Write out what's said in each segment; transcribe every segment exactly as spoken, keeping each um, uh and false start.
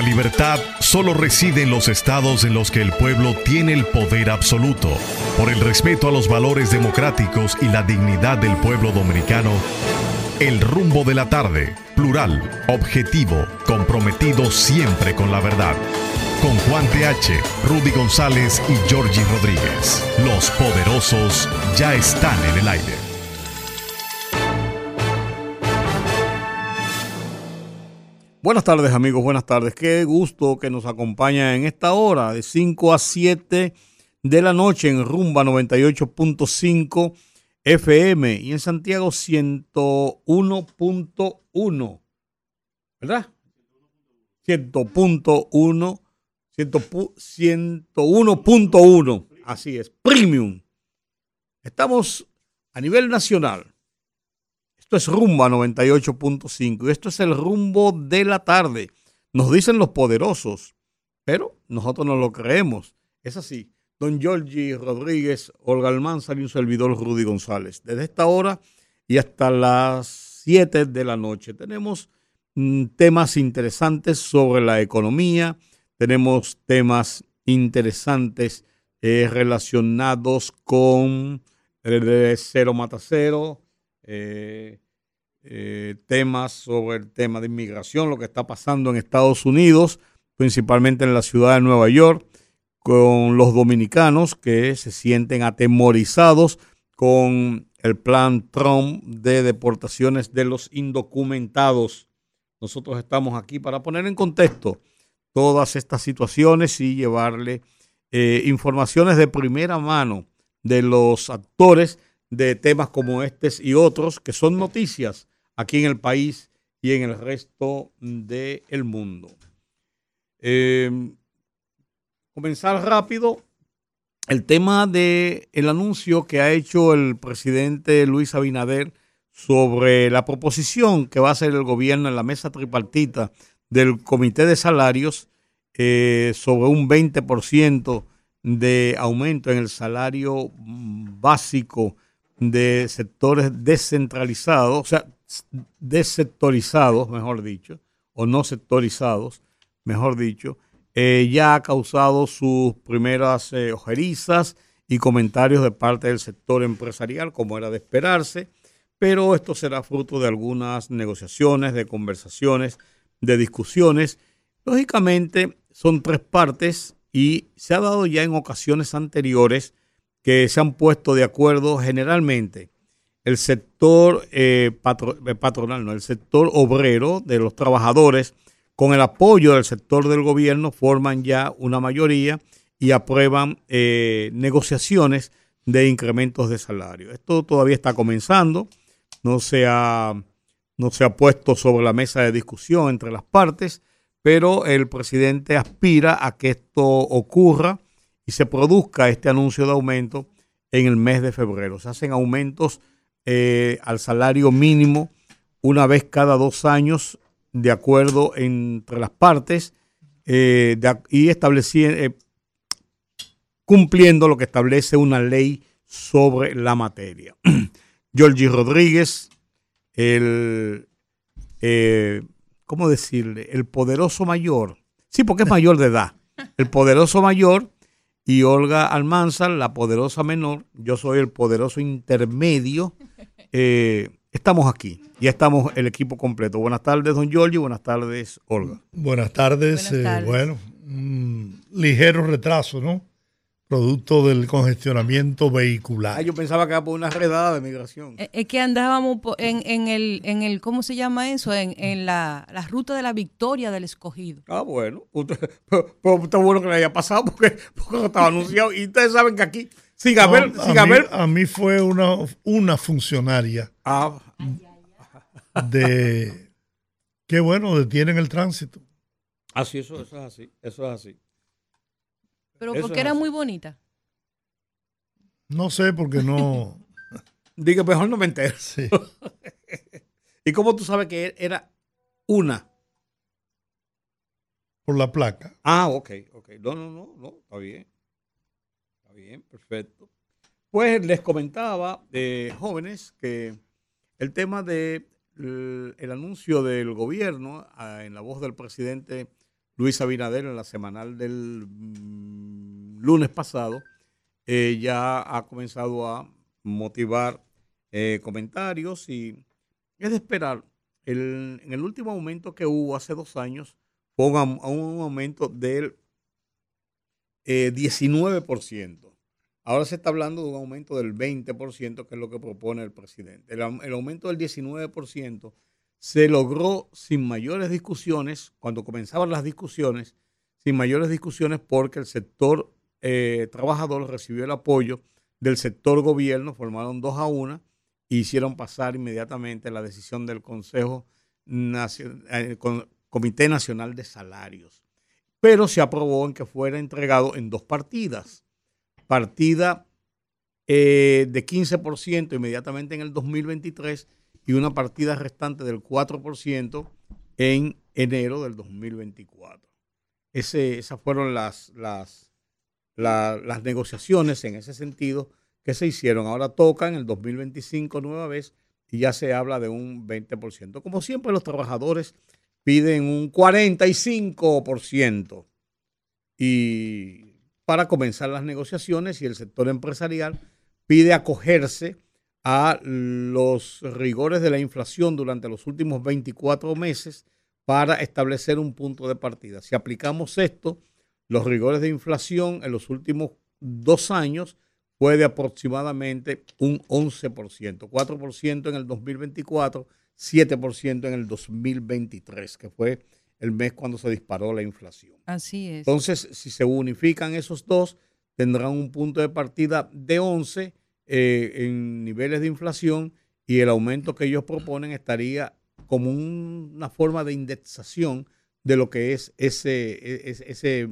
La libertad solo reside en los estados en los que el pueblo tiene el poder absoluto. Por el respeto a los valores democráticos y la dignidad del pueblo dominicano, El Rumbo de la Tarde, plural, objetivo, comprometido siempre con la verdad. Con Juan T H, Rudy González y Georgie Rodríguez. Los poderosos ya están en el aire. Buenas tardes, amigos, buenas tardes. Qué gusto que nos acompaña en esta hora de cinco a siete de la noche en Rumba noventa y ocho punto cinco F M y en Santiago ciento uno punto uno, ¿verdad? cien punto uno, ciento uno punto uno, así es, Premium. Estamos a nivel nacional. Esto es Rumba noventa y ocho punto cinco y esto es el rumbo de la tarde. Nos dicen los poderosos, pero nosotros no lo creemos. Es así. Don Georgie Rodríguez, Olga Almanzar y un servidor Rudy González. Desde esta hora y hasta las siete de la noche tenemos mm, temas interesantes sobre la economía, tenemos temas interesantes eh, relacionados con el cero mata cero, eh, eh, temas sobre el tema de inmigración, lo que está pasando en Estados Unidos, principalmente en la ciudad de Nueva York, con los dominicanos que se sienten atemorizados con el plan Trump de deportaciones de los indocumentados. Nosotros estamos aquí para poner en contexto todas estas situaciones y llevarle eh, informaciones de primera mano de los actores de temas como estos y otros que son noticias aquí en el país y en el resto del mundo. Eh, comenzar rápido el tema de el anuncio que ha hecho el presidente Luis Abinader sobre la proposición que va a hacer el gobierno en la mesa tripartita del Comité de Salarios eh, sobre un veinte por ciento de aumento en el salario básico de sectores descentralizados, o sea, desectorizados, mejor dicho, o no sectorizados, mejor dicho, eh, ya ha causado sus primeras eh, ojerizas y comentarios de parte del sector empresarial, como era de esperarse, pero esto será fruto de algunas negociaciones, de conversaciones, de discusiones. Lógicamente, son tres partes y se ha dado ya en ocasiones anteriores que se han puesto de acuerdo generalmente el sector eh, patro, eh, patronal, no, el sector obrero de los trabajadores, con el apoyo del sector del gobierno, forman ya una mayoría y aprueban eh, negociaciones de incrementos de salario. Esto todavía está comenzando, no se ha, no se ha puesto sobre la mesa de discusión entre las partes, pero el presidente aspira a que esto ocurra y se produzca este anuncio de aumento en el mes de febrero. Se hacen aumentos eh, al salario mínimo una vez cada dos años, de acuerdo entre las partes eh, de, y estableciendo, eh, cumpliendo lo que establece una ley sobre la materia. Georgie Rodríguez, el, eh, ¿cómo decirle? El poderoso mayor. Sí, porque es mayor de edad. El poderoso mayor y Olga Almanzar, la poderosa menor. Yo soy el poderoso intermedio. Eh, estamos aquí. Ya estamos el equipo completo. Buenas tardes, don Georgie. Buenas tardes, Olga. Buenas tardes. Buenas tardes. Eh, bueno, un ligero retraso, ¿no? Producto del congestionamiento vehicular. Ah, yo pensaba que era por una redada de migración. Es, es que andábamos en, en, el, en el, ¿cómo se llama eso? En, en la, la ruta de la victoria del escogido. Ah, bueno. Usted, pero, pero está bueno que le haya pasado porque, porque estaba anunciado. Y ustedes saben que aquí, sin no, haber... A, sin mí, haber... a mí fue una, una funcionaria ah. de... Qué bueno, detienen el tránsito. Ah, sí, eso, eso es así. Eso es así. Pero porque era muy bonita. No sé, porque no... Diga, mejor no me entero. Sí. ¿Y cómo tú sabes que era una? Por la placa. Ah, ok, ok. No, no, no, no, está bien. Está bien, perfecto. Pues les comentaba, eh, jóvenes, que el tema de el, el anuncio del gobierno, eh, en la voz del presidente Luis Abinader en la semanal del mm, lunes pasado, eh, ya ha comenzado a motivar eh, comentarios y es de esperar. El, en el último aumento que hubo hace dos años fue un, un aumento del eh, diecinueve por ciento. Ahora se está hablando de un aumento del veinte por ciento, que es lo que propone el presidente. El, el aumento del diecinueve por ciento se logró sin mayores discusiones, cuando comenzaban las discusiones, sin mayores discusiones porque el sector eh, trabajador recibió el apoyo del sector gobierno, formaron dos a una e hicieron pasar inmediatamente la decisión del Consejo Nacional, eh, Comité Nacional de Salarios. Pero se aprobó en que fuera entregado en dos partidas. Partida eh, de quince por ciento inmediatamente en el dos mil veintitrés y una partida restante del cuatro por ciento en enero del dos mil veinticuatro. Ese, esas fueron las, las, la, las negociaciones en ese sentido que se hicieron. Ahora toca en el dos mil veinticinco nueva vez y ya se habla de un veinte por ciento. Como siempre, los trabajadores piden un cuarenta y cinco por ciento y para comenzar las negociaciones, y el sector empresarial pide acogerse a los rigores de la inflación durante los últimos veinticuatro meses para establecer un punto de partida. Si aplicamos esto, los rigores de inflación en los últimos dos años fue de aproximadamente un once por ciento, cuatro por ciento en el dos mil veinticuatro, siete por ciento en el dos mil veintitrés, que fue el mes cuando se disparó la inflación. Así es. Entonces, si se unifican esos dos, tendrán un punto de partida de once eh, en niveles de inflación, y el aumento que ellos proponen estaría como un, una forma de indexación de lo que es ese, ese, ese,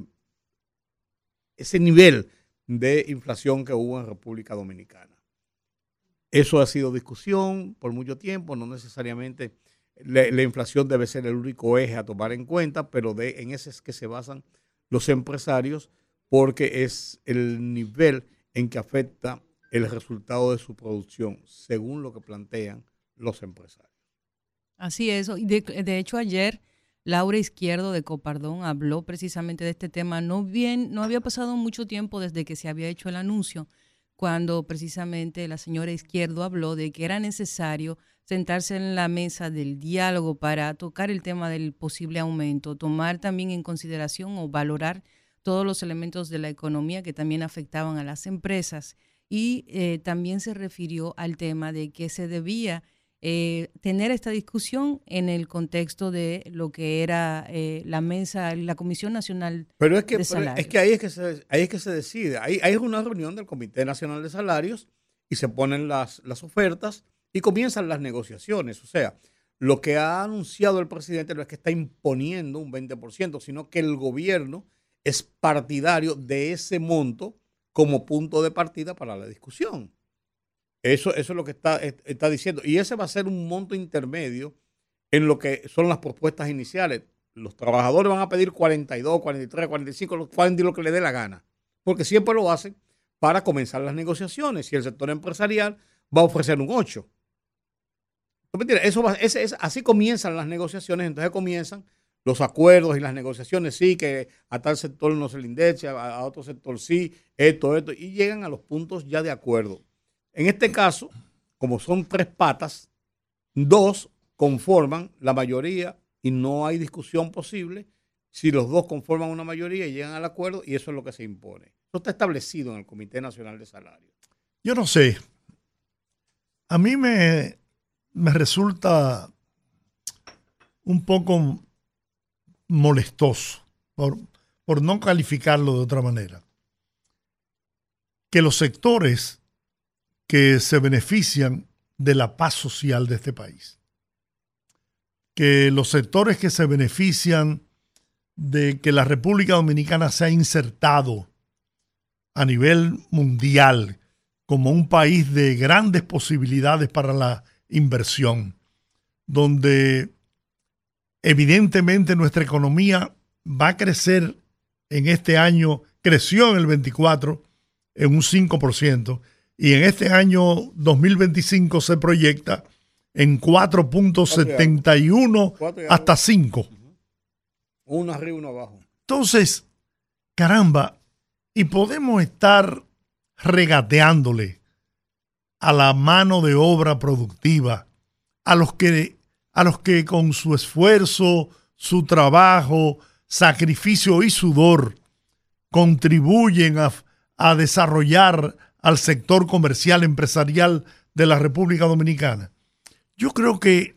ese nivel de inflación que hubo en República Dominicana. Eso ha sido discusión por mucho tiempo, no necesariamente la, la inflación debe ser el único eje a tomar en cuenta, pero de, en ese es que se basan los empresarios, porque es el nivel en que afecta el resultado de su producción, según lo que plantean los empresarios. Así es. De, de hecho, ayer Laura Izquierdo de Copardón habló precisamente de este tema. No, bien, no había pasado mucho tiempo desde que se había hecho el anuncio, cuando precisamente la señora Izquierdo habló de que era necesario sentarse en la mesa del diálogo para tocar el tema del posible aumento, tomar también en consideración o valorar todos los elementos de la economía que también afectaban a las empresas. Y eh, también se refirió al tema de que se debía eh, tener esta discusión en el contexto de lo que era eh, la mesa, la Comisión Nacional pero es que, de Salarios. Pero es que ahí es que se, ahí es que se decide. Ahí, ahí es una reunión del Comité Nacional de Salarios y se ponen las, las ofertas y comienzan las negociaciones. O sea, lo que ha anunciado el presidente no es que está imponiendo un veinte por ciento, sino que el gobierno es partidario de ese monto como punto de partida para la discusión. Eso, eso es lo que está, está diciendo. Y ese va a ser un monto intermedio en lo que son las propuestas iniciales. Los trabajadores van a pedir cuarenta y dos, cuarenta y tres, cuarenta y cinco, lo que le dé la gana, porque siempre lo hacen para comenzar las negociaciones, y el sector empresarial va a ofrecer un ocho. Eso va, ese, ese, así comienzan las negociaciones. Entonces comienzan los acuerdos y las negociaciones, sí, que a tal sector no se le indexa, a, a otro sector sí, esto, esto, y llegan a los puntos ya de acuerdo. En este caso, como son tres patas, dos conforman la mayoría y no hay discusión posible si los dos conforman una mayoría y llegan al acuerdo, y eso es lo que se impone. Eso está establecido en el Comité Nacional de Salarios. Yo no sé. A mí me, me resulta un poco molestoso, por, por no calificarlo de otra manera, que los sectores que se benefician de la paz social de este país, que los sectores que se benefician de que la República Dominicana se ha insertado a nivel mundial como un país de grandes posibilidades para la inversión, donde evidentemente nuestra economía va a crecer en este año, creció en el veinticuatro en un cinco por ciento, y en este año dos mil veinticinco se proyecta en cuatro punto setenta y uno hasta cinco. Uno arriba, uno abajo. Entonces, caramba, y podemos estar regateándole a la mano de obra productiva, a los que, a los que con su esfuerzo, su trabajo, sacrificio y sudor contribuyen a, a desarrollar al sector comercial empresarial de la República Dominicana. Yo creo que,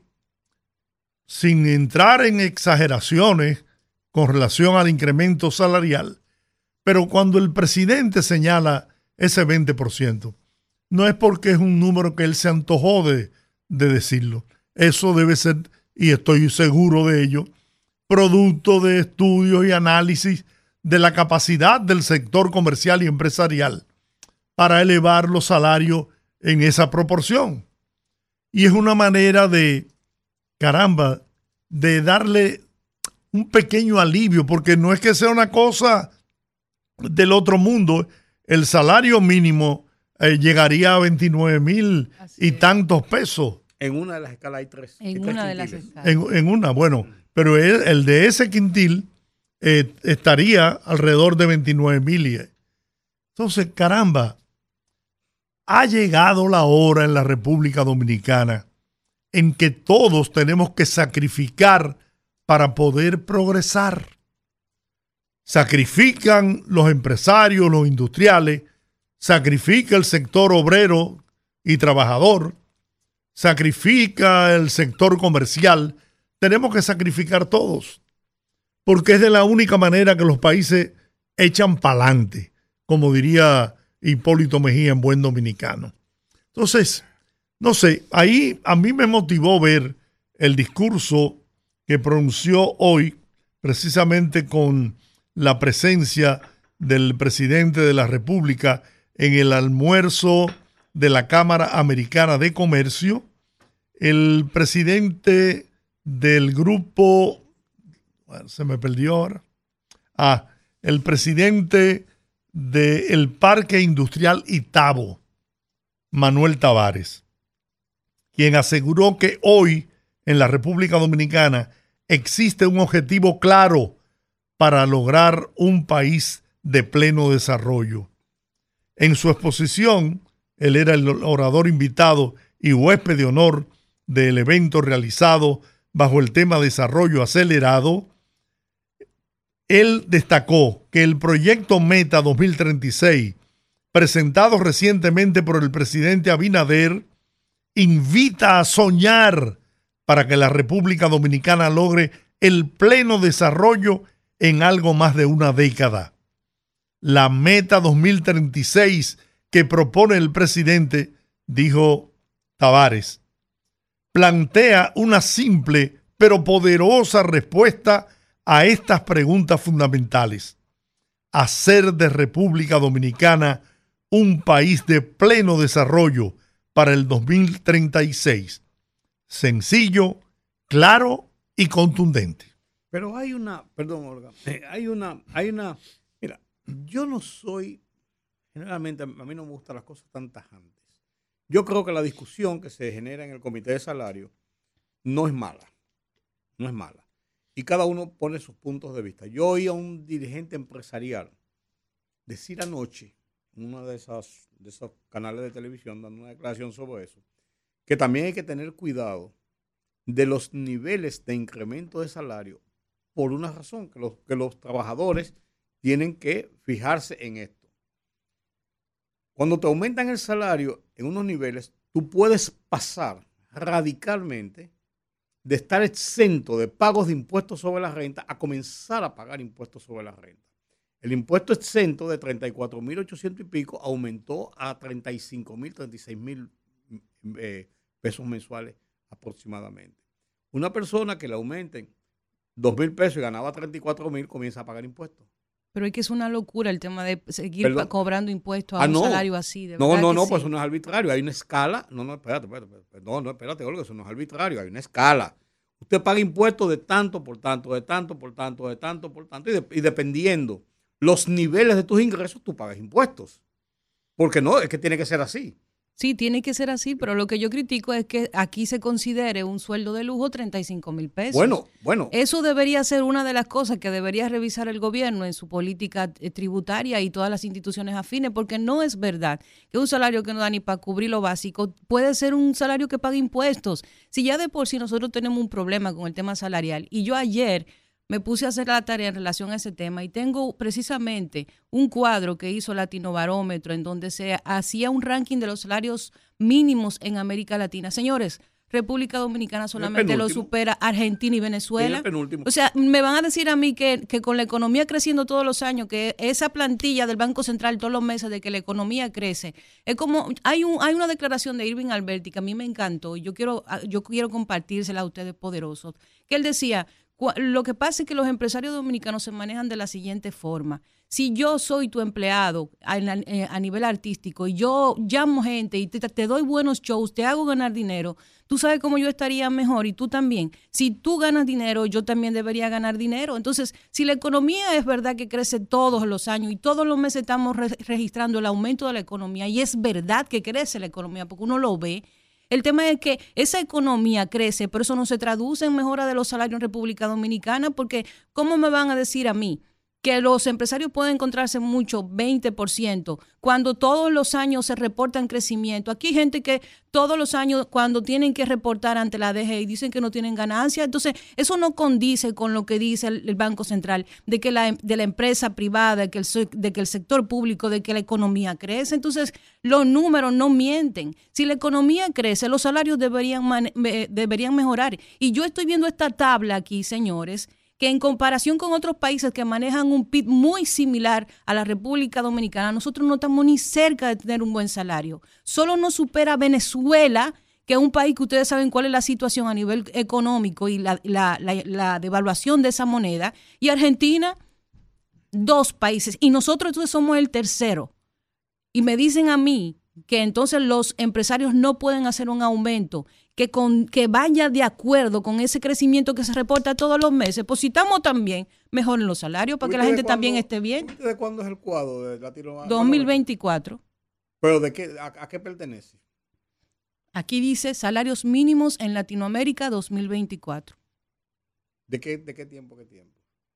sin entrar en exageraciones con relación al incremento salarial, pero cuando el presidente señala ese veinte por ciento, no es porque es un número que él se antojó de, de decirlo. Eso debe ser, y estoy seguro de ello, producto de estudios y análisis de la capacidad del sector comercial y empresarial para elevar los salarios en esa proporción. Y es una manera de, caramba, de darle un pequeño alivio, porque no es que sea una cosa del otro mundo. El salario mínimo eh, llegaría a veintinueve mil y tantos pesos. En una de las escalas hay tres. En hay tres una de las quintiles. escalas. En, en una, bueno, pero el, el de ese quintil eh, estaría alrededor de veintinueve mil. Entonces, caramba, ha llegado la hora en la República Dominicana en que todos tenemos que sacrificar para poder progresar. Sacrifican los empresarios, los industriales, sacrifica el sector obrero y trabajador, sacrifica el sector comercial. Tenemos que sacrificar todos, porque es de la única manera que los países echan pa'lante, como diría Hipólito Mejía en buen dominicano. Entonces, no sé, ahí a mí me motivó ver el discurso que pronunció hoy, precisamente con la presencia del presidente de la República en el almuerzo de la Cámara Americana de Comercio, el presidente del grupo, bueno, se me perdió ahora, ah, el presidente del Parque Industrial Itabo, Manuel Tavares, quien aseguró que hoy en la República Dominicana existe un objetivo claro para lograr un país de pleno desarrollo. En su exposición, él era el orador invitado y huésped de honor del evento realizado bajo el tema Desarrollo Acelerado. Él destacó que el proyecto Meta dos mil treinta y seis, presentado recientemente por el presidente Abinader, invita a soñar para que la República Dominicana logre el pleno desarrollo en algo más de una década. La Meta dos mil treinta y seis que propone el presidente, dijo Tavares, plantea una simple pero poderosa respuesta a estas preguntas fundamentales. Hacer de República Dominicana un país de pleno desarrollo para el dos mil treinta y seis. Sencillo, claro y contundente. Pero hay una, perdón, Olga, hay una, hay una, mira, yo no soy, generalmente a mí no me gustan las cosas tan tajantes. Yo creo que la discusión que se genera en el Comité de Salario no es mala, no es mala. Y cada uno pone sus puntos de vista. Yo oí a un dirigente empresarial decir anoche, en uno de, esas, de esos canales de televisión, dando una declaración sobre eso, que también hay que tener cuidado de los niveles de incremento de salario por una razón, que los, que los trabajadores tienen que fijarse en esto. Cuando te aumentan el salario en unos niveles, tú puedes pasar radicalmente de estar exento de pagos de impuestos sobre la renta a comenzar a pagar impuestos sobre la renta. El impuesto exento de treinta y cuatro mil ochocientos y pico aumentó a treinta y cinco mil, treinta y seis mil eh, pesos mensuales aproximadamente. Una persona que le aumenten dos mil pesos y ganaba treinta y cuatro mil comienza a pagar impuestos. Pero es que es una locura el tema de seguir Perdón. cobrando impuestos a Ah, un no. salario así. De No, verdad no, que no, sí. pues eso no es arbitrario. Hay una escala. No, no, espérate, espérate. espérate. No, no, espérate, Olga, eso no es arbitrario. Hay una escala. Usted paga impuestos de tanto por tanto, de tanto por tanto, de tanto por tanto. Y, de, y dependiendo los niveles de tus ingresos, tú pagas impuestos. Porque no, es que tiene que ser así. Sí, tiene que ser así, pero lo que yo critico es que aquí se considere un sueldo de lujo treinta y cinco mil pesos. Bueno, bueno. Eso debería ser una de las cosas que debería revisar el gobierno en su política tributaria y todas las instituciones afines, porque no es verdad que un salario que no da ni para cubrir lo básico puede ser un salario que paga impuestos. Si ya de por sí nosotros tenemos un problema con el tema salarial, y yo ayer me puse a hacer la tarea en relación a ese tema y tengo precisamente un cuadro que hizo Latino Barómetro en donde se hacía un ranking de los salarios mínimos en América Latina. Señores, República Dominicana solamente lo supera Argentina y Venezuela. O sea, me van a decir a mí que, que con la economía creciendo todos los años, que esa plantilla del Banco Central todos los meses de que la economía crece, es como, hay un hay una declaración de Irving Alberti que a mí me encantó y yo quiero, yo quiero compartírsela a ustedes poderosos, que él decía, lo que pasa es que los empresarios dominicanos se manejan de la siguiente forma. Si yo soy tu empleado a, a nivel artístico y yo llamo gente y te, te doy buenos shows, te hago ganar dinero, tú sabes cómo yo estaría mejor y tú también. Si tú ganas dinero, yo también debería ganar dinero. Entonces, si la economía es verdad que crece todos los años y todos los meses estamos re- registrando el aumento de la economía y es verdad que crece la economía porque uno lo ve, el tema es que esa economía crece, pero eso no se traduce en mejora de los salarios en República Dominicana, porque ¿cómo me van a decir a mí que los empresarios pueden encontrarse mucho, veinte por ciento, cuando todos los años se reportan crecimiento? Aquí hay gente que todos los años cuando tienen que reportar ante la D G I dicen que no tienen ganancias. Entonces, eso no condice con lo que dice el, el Banco Central, de que la, de la empresa privada, que el, de que el sector público, de que la economía crece. Entonces, los números no mienten. Si la economía crece, los salarios deberían, man, deberían mejorar. Y yo estoy viendo esta tabla aquí, señores, que en comparación con otros países que manejan un P I B muy similar a la República Dominicana, nosotros no estamos ni cerca de tener un buen salario. Solo nos supera Venezuela, que es un país que ustedes saben cuál es la situación a nivel económico y la, la, la, la devaluación de esa moneda, y Argentina, dos países, y nosotros entonces somos el tercero. Y me dicen a mí que entonces los empresarios no pueden hacer un aumento que con que vaya de acuerdo con ese crecimiento que se reporta todos los meses. Pues si estamos también, mejoren los salarios para que la gente también esté bien. ¿De cuándo es el cuadro de Latino? dos mil veinticuatro. ¿Pero de qué, a, a qué pertenece? Aquí dice salarios mínimos en Latinoamérica dos mil veinticuatro. ¿De qué, de qué tiempo, qué tiempo?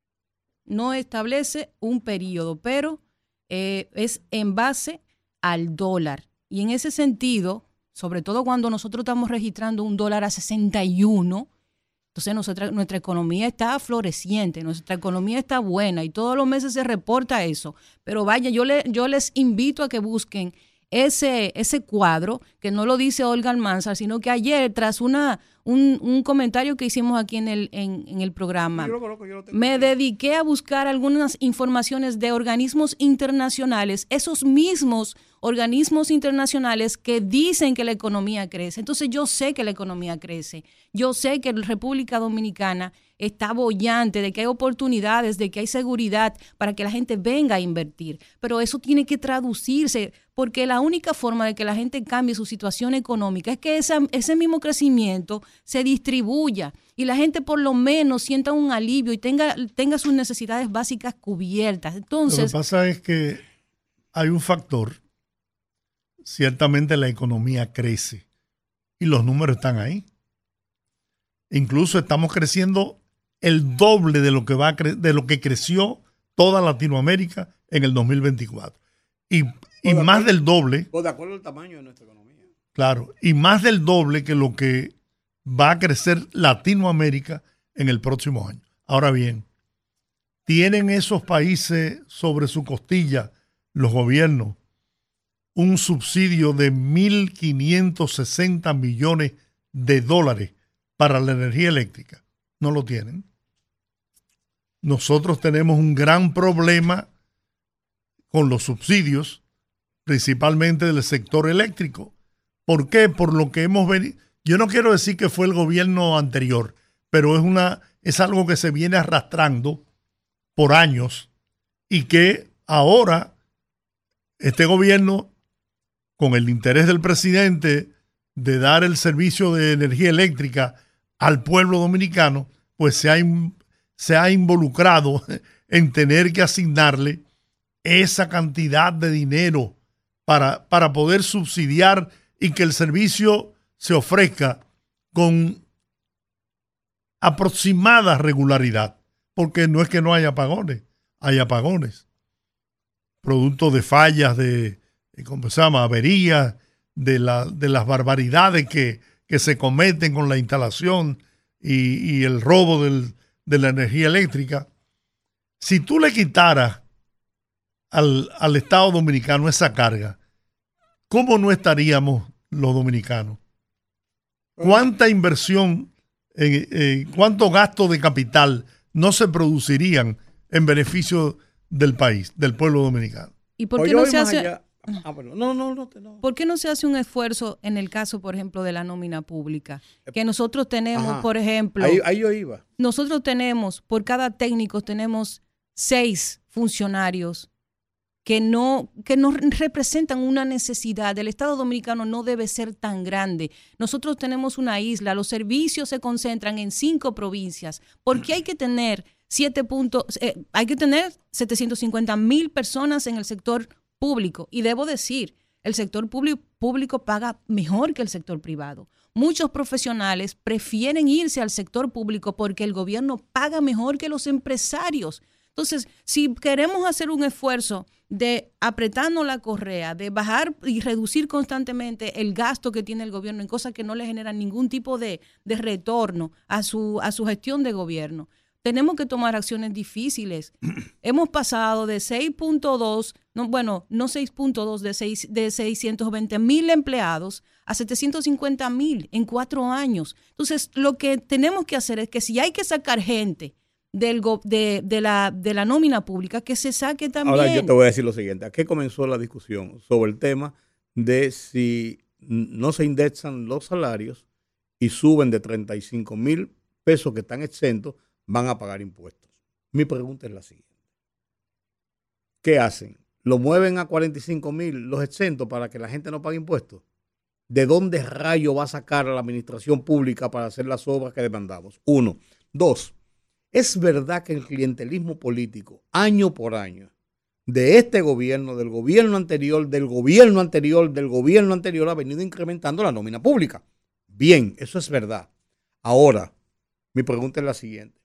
No establece un periodo, pero eh, es en base al dólar. Y en ese sentido, sobre todo cuando nosotros estamos registrando un dólar a sesenta y uno, entonces nuestra, nuestra economía está floreciente, nuestra economía está buena y todos los meses se reporta eso. Pero vaya, yo, le, yo les invito a que busquen ese, ese cuadro, que no lo dice Olga Almanzar, sino que ayer, tras una un, un comentario que hicimos aquí en el, en, en el programa, yo lo coloco, yo lo tengo me aquí. Dediqué a buscar algunas informaciones de organismos internacionales, esos mismos organismos internacionales que dicen que la economía crece. Entonces yo sé que la economía crece, yo sé que la República Dominicana está bollante, de que hay oportunidades, de que hay seguridad para que la gente venga a invertir, pero eso tiene que traducirse, porque la única forma de que la gente cambie su situación económica es que esa, ese mismo crecimiento se distribuya y la gente por lo menos sienta un alivio y tenga, tenga sus necesidades básicas cubiertas. Entonces, lo que pasa es que hay un factor. Ciertamente la economía crece y los números están ahí. Incluso estamos creciendo el doble de lo que va a cre- de lo que creció toda Latinoamérica en el dos mil veinticuatro. Y, y más del doble. O de acuerdo al tamaño de nuestra economía. Claro, y más del doble que lo que va a crecer Latinoamérica en el próximo año. Ahora bien, ¿tienen esos países sobre su costilla, los gobiernos, un subsidio de mil quinientos sesenta millones de dólares para la energía eléctrica? No lo tienen. Nosotros tenemos un gran problema con los subsidios, principalmente del sector eléctrico. ¿Por qué? Por lo que hemos venido. Yo no quiero decir que fue el gobierno anterior, pero es una es algo que se viene arrastrando por años y que ahora este gobierno, con el interés del presidente de dar el servicio de energía eléctrica al pueblo dominicano, pues se ha, se ha involucrado en tener que asignarle esa cantidad de dinero para, para poder subsidiar y que el servicio se ofrezca con aproximada regularidad, porque no es que no haya apagones, hay apagones, producto de fallas, de, ¿cómo se llama?, averías, de, la, de las barbaridades que, que se cometen con la instalación y, y el robo del, de la energía eléctrica. Si tú le quitaras al, al Estado Dominicano esa carga, ¿cómo no estaríamos los dominicanos? ¿Cuánta inversión, eh, eh, cuánto gasto de capital no se producirían en beneficio del país, del pueblo dominicano? ¿Y por qué no se hace? Allá. Ah, bueno, no, no, no, no. ¿Por qué no se hace un esfuerzo en el caso, por ejemplo, de la nómina pública? Que nosotros tenemos, Ajá. por ejemplo, ahí, ahí yo iba. Nosotros tenemos, por cada técnico, tenemos seis funcionarios que no, que no representan una necesidad. El Estado Dominicano no debe ser tan grande. Nosotros tenemos una isla, los servicios se concentran en cinco provincias. ¿Por qué hay que tener siete puntos, eh, hay que tener setecientos cincuenta mil personas en el sector público? Y debo decir, el sector público, público paga mejor que el sector privado. Muchos profesionales prefieren irse al sector público porque el gobierno paga mejor que los empresarios. Entonces, si queremos hacer un esfuerzo de apretarnos la correa, de bajar y reducir constantemente el gasto que tiene el gobierno en cosas que no le generan ningún tipo de, de retorno a su, a su gestión de gobierno, tenemos que tomar acciones difíciles. Hemos pasado de seis punto dos, no, bueno, no seis punto dos, de, seis, de seiscientos veinte mil empleados a setecientos cincuenta mil en cuatro años. Entonces, lo que tenemos que hacer es que si hay que sacar gente del go, de, de, la, de la nómina pública, que se saque también. Ahora yo te voy a decir lo siguiente. ¿A qué comenzó la discusión sobre el tema de si no se indexan los salarios y suben de treinta y cinco mil pesos que están exentos, van a pagar impuestos? Mi pregunta es la siguiente. ¿Qué hacen? ¿Lo mueven a cuarenta y cinco mil los exentos para que la gente no pague impuestos? ¿De dónde rayo va a sacar a la administración pública para hacer las obras que demandamos? Uno. Dos. Es verdad que el clientelismo político, año por año, de este gobierno, del gobierno anterior, del gobierno anterior, del gobierno anterior, ha venido incrementando la nómina pública. Bien, eso es verdad. Ahora, mi pregunta es la siguiente.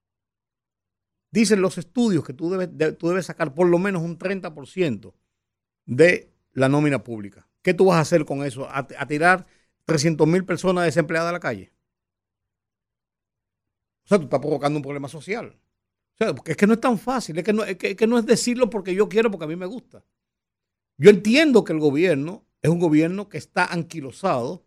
Dicen los estudios que tú debes, de, tú debes sacar por lo menos un treinta por ciento de la nómina pública. ¿Qué tú vas a hacer con eso? ¿A, a tirar trescientas mil personas desempleadas a la calle? O sea, tú estás provocando un problema social. O sea, porque es que no es tan fácil, es que no es, que, que no es decirlo porque yo quiero, porque a mí me gusta. Yo entiendo que el gobierno es un gobierno que está anquilosado,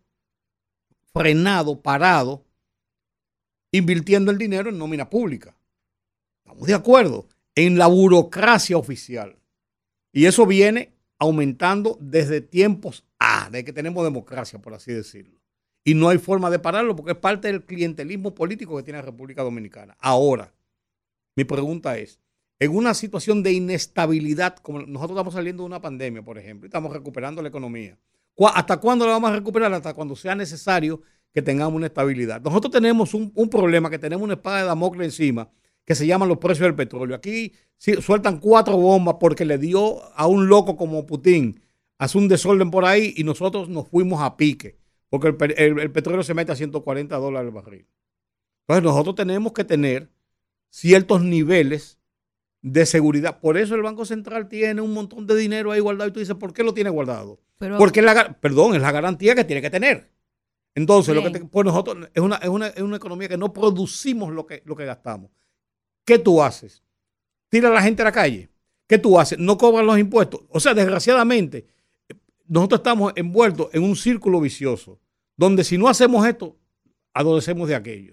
frenado, parado, invirtiendo el dinero en nómina pública. Estamos de acuerdo, en la burocracia oficial. Y eso viene aumentando desde tiempos A, desde que tenemos democracia, por así decirlo. Y no hay forma de pararlo porque es parte del clientelismo político que tiene la República Dominicana. Ahora, mi pregunta es, en una situación de inestabilidad, como nosotros estamos saliendo de una pandemia, por ejemplo, y estamos recuperando la economía, ¿hasta cuándo la vamos a recuperar? Hasta cuando sea necesario que tengamos una estabilidad. Nosotros tenemos un, un problema, que tenemos una espada de Damocles encima, que se llaman los precios del petróleo. Aquí sí, sueltan cuatro bombas porque le dio a un loco como Putin, hace un desorden por ahí y nosotros nos fuimos a pique. Porque el, el, el petróleo se mete a ciento cuarenta dólares el barril. Entonces nosotros tenemos que tener ciertos niveles de seguridad. Por eso el Banco Central tiene un montón de dinero ahí guardado y tú dices, ¿por qué lo tiene guardado? Pero, Porque es la, perdón, es la garantía que tiene que tener. Entonces, lo que te, pues nosotros es una, es, una, es una economía que no producimos lo que, lo que gastamos. ¿Qué tú haces? ¿Tira a la gente a la calle? ¿Qué tú haces? ¿No cobran los impuestos? O sea, desgraciadamente, nosotros estamos envueltos en un círculo vicioso, donde si no hacemos esto, adolecemos de aquello.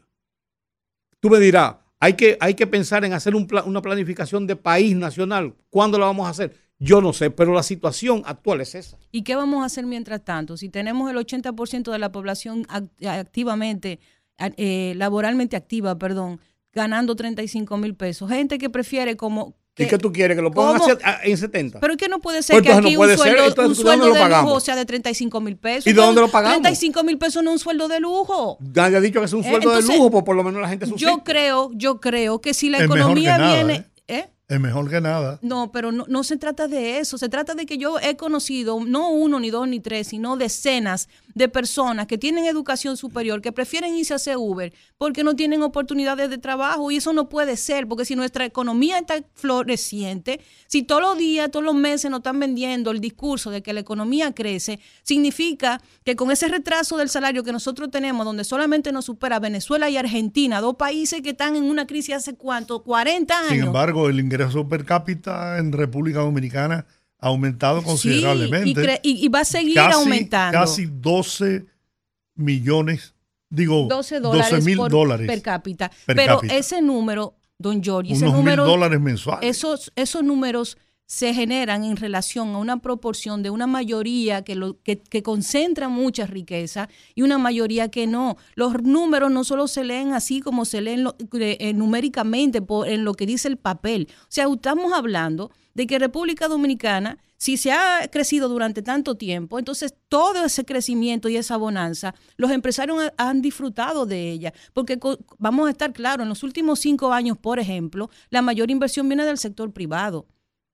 Tú me dirás, hay que, hay que pensar en hacer un plan, una planificación de país nacional. ¿Cuándo la vamos a hacer? Yo no sé, pero la situación actual es esa. ¿Y qué vamos a hacer mientras tanto? Si tenemos el ochenta por ciento de la población activamente, eh, laboralmente activa, perdón, ganando treinta y cinco mil pesos, gente que prefiere como... Que, ¿Y qué tú quieres? ¿Que lo pongan en setenta? Pero es que no puede ser pues que aquí no un sueldo, entonces, un sueldo de lujo sea de treinta y cinco mil pesos. ¿Y de dónde lo pagamos? treinta y cinco mil pesos no es un sueldo de lujo. Nadie ha dicho que es un sueldo eh, entonces, de lujo, pues por lo menos la gente subsidia. Yo creo, yo creo que si la es economía nada, viene... ¿eh? ¿Eh? Es mejor que nada. No, pero no, no se trata de eso. Se trata de que yo he conocido no uno, ni dos, ni tres, sino decenas de personas que tienen educación superior, que prefieren irse a hacer Uber porque no tienen oportunidades de trabajo. Y eso no puede ser, porque si nuestra economía está floreciente, si todos los días, todos los meses nos están vendiendo el discurso de que la economía crece, significa que con ese retraso del salario que nosotros tenemos, donde solamente nos supera Venezuela y Argentina, dos países que están en una crisis hace cuánto, cuarenta años. Sin embargo, el ingreso per cápita en República Dominicana ha aumentado considerablemente. Sí, y, cre- y, y va a seguir casi, aumentando. Casi doce millones, digo, doce dólares mil por, dólares per cápita. per Pero cápita. ese número, don Giorgi, ese Unos número, mil dólares mensuales. Esos, esos números se generan en relación a una proporción de una mayoría que, lo, que, que concentra mucha riqueza y una mayoría que no. Los números no solo se leen así como se leen lo, eh, numéricamente por, en lo que dice el papel. O sea, estamos hablando de que República Dominicana, si se ha crecido durante tanto tiempo, entonces todo ese crecimiento y esa bonanza, los empresarios han disfrutado de ella. Porque vamos a estar claros, en los últimos cinco años, por ejemplo, la mayor inversión viene del sector privado.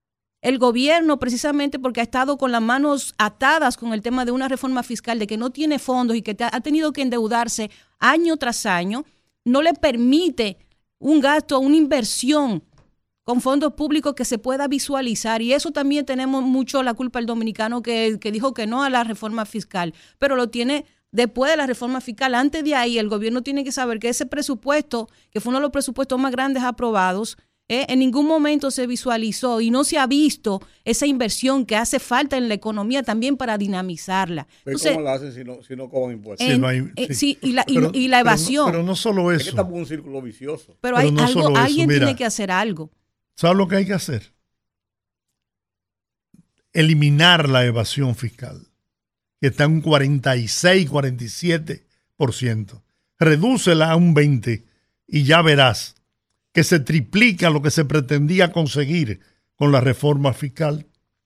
El gobierno, precisamente porque ha estado con las manos atadas con el tema de una reforma fiscal, de que no tiene fondos y que te ha tenido que endeudarse año tras año, no le permite un gasto, una inversión con fondos públicos que se pueda visualizar. Y eso también tenemos mucho la culpa el dominicano que, que dijo que no a la reforma fiscal, pero lo tiene después de la reforma fiscal. Antes de ahí, el gobierno tiene que saber que ese presupuesto, que fue uno de los presupuestos más grandes aprobados, Eh, en ningún momento se visualizó y no se ha visto esa inversión que hace falta en la economía también para dinamizarla. Entonces, ¿cómo la hacen si no, si no cobran impuestos? Sí, en, no hay, eh, sí. sí, y, la, y, pero, y la evasión. Pero no, pero no solo eso. Es que estamos en un círculo vicioso. Pero, pero hay no algo, solo eso, alguien mira. tiene que hacer algo. ¿Sabes lo que hay que hacer? Eliminar la evasión fiscal, que está en un cuarenta y seis, cuarenta y siete por ciento. Redúcela a un veinte por ciento y ya verás que se triplica lo que se pretendía conseguir con la reforma fiscal.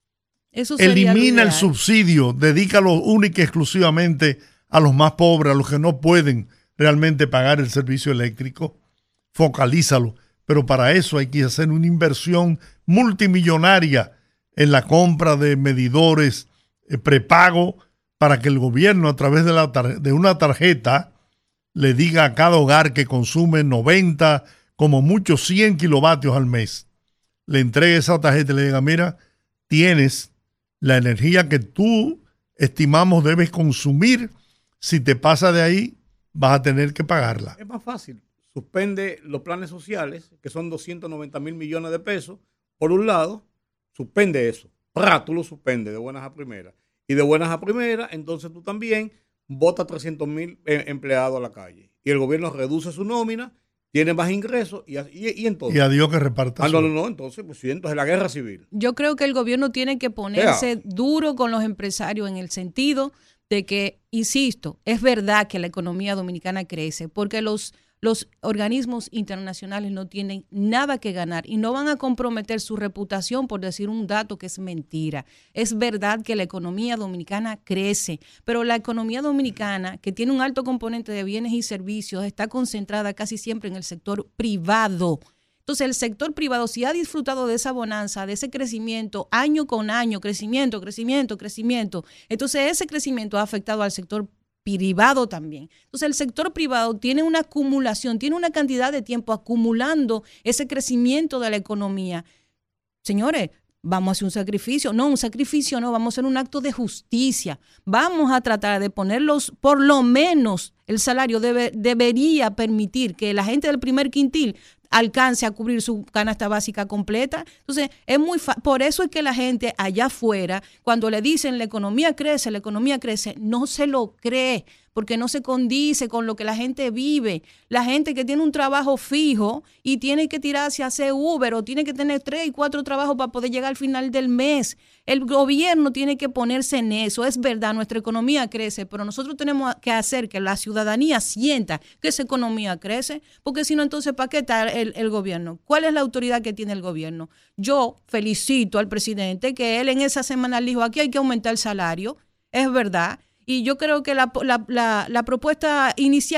Eso sería Elimina lo el ideal. subsidio, dedícalo única y exclusivamente a los más pobres, a los que no pueden realmente pagar el servicio eléctrico. Focalízalo. Pero para eso hay que hacer una inversión multimillonaria en la compra de medidores eh, prepago para que el gobierno, a través de, la tar- de una tarjeta, le diga a cada hogar que consume noventa, como mucho cien kilovatios al mes. Le entregue esa tarjeta y le diga, mira, tienes la energía que tú estimamos debes consumir. Si te pasa de ahí, vas a tener que pagarla. Es más fácil. Suspende los planes sociales, que son doscientos noventa mil millones de pesos. Por un lado, suspende eso. ¡Pra! Tú lo suspendes de buenas a primeras. Y de buenas a primeras, entonces tú también botas trescientos mil empleados a la calle. Y el gobierno reduce su nómina, tiene más ingresos y, y, y entonces... Y a Dios que reparta. Ah, no, no, no, entonces, pues sí, entonces la guerra civil. Yo creo que el gobierno tiene que ponerse Yeah. duro con los empresarios en el sentido de que, insisto, es verdad que la economía dominicana crece porque los, los organismos internacionales no tienen nada que ganar y no van a comprometer su reputación por decir un dato que es mentira. Es verdad que la economía dominicana crece, pero la economía dominicana, que tiene un alto componente de bienes y servicios, está concentrada casi siempre en el sector privado. Entonces, el sector privado, si ha disfrutado de esa bonanza, de ese crecimiento, año con año, crecimiento, crecimiento, crecimiento, entonces ese crecimiento ha afectado al sector privado también. Entonces, el sector privado tiene una acumulación, tiene una cantidad de tiempo acumulando ese crecimiento de la economía. Señores, vamos a hacer un sacrificio. No, un sacrificio no, vamos a hacer un acto de justicia. Vamos a tratar de ponerlos, por lo menos el salario debe, debería permitir que la gente del primer quintil alcance a cubrir su canasta básica completa. Entonces, es muy fa- por eso es que la gente allá afuera, cuando le dicen la economía crece, la economía crece, no se lo cree, porque no se condice con lo que la gente vive. La gente que tiene un trabajo fijo y tiene que tirarse a hacer Uber o tiene que tener tres y cuatro trabajos para poder llegar al final del mes. El gobierno tiene que ponerse en eso. Es verdad, nuestra economía crece, pero nosotros tenemos que hacer que la ciudadanía sienta que esa economía crece, porque si no, entonces, ¿para qué está el, el gobierno? ¿Cuál es la autoridad que tiene el gobierno? Yo felicito al presidente que él en esa semana dijo, aquí hay que aumentar el salario. Es verdad. Y yo creo que la, la, la, la propuesta inicial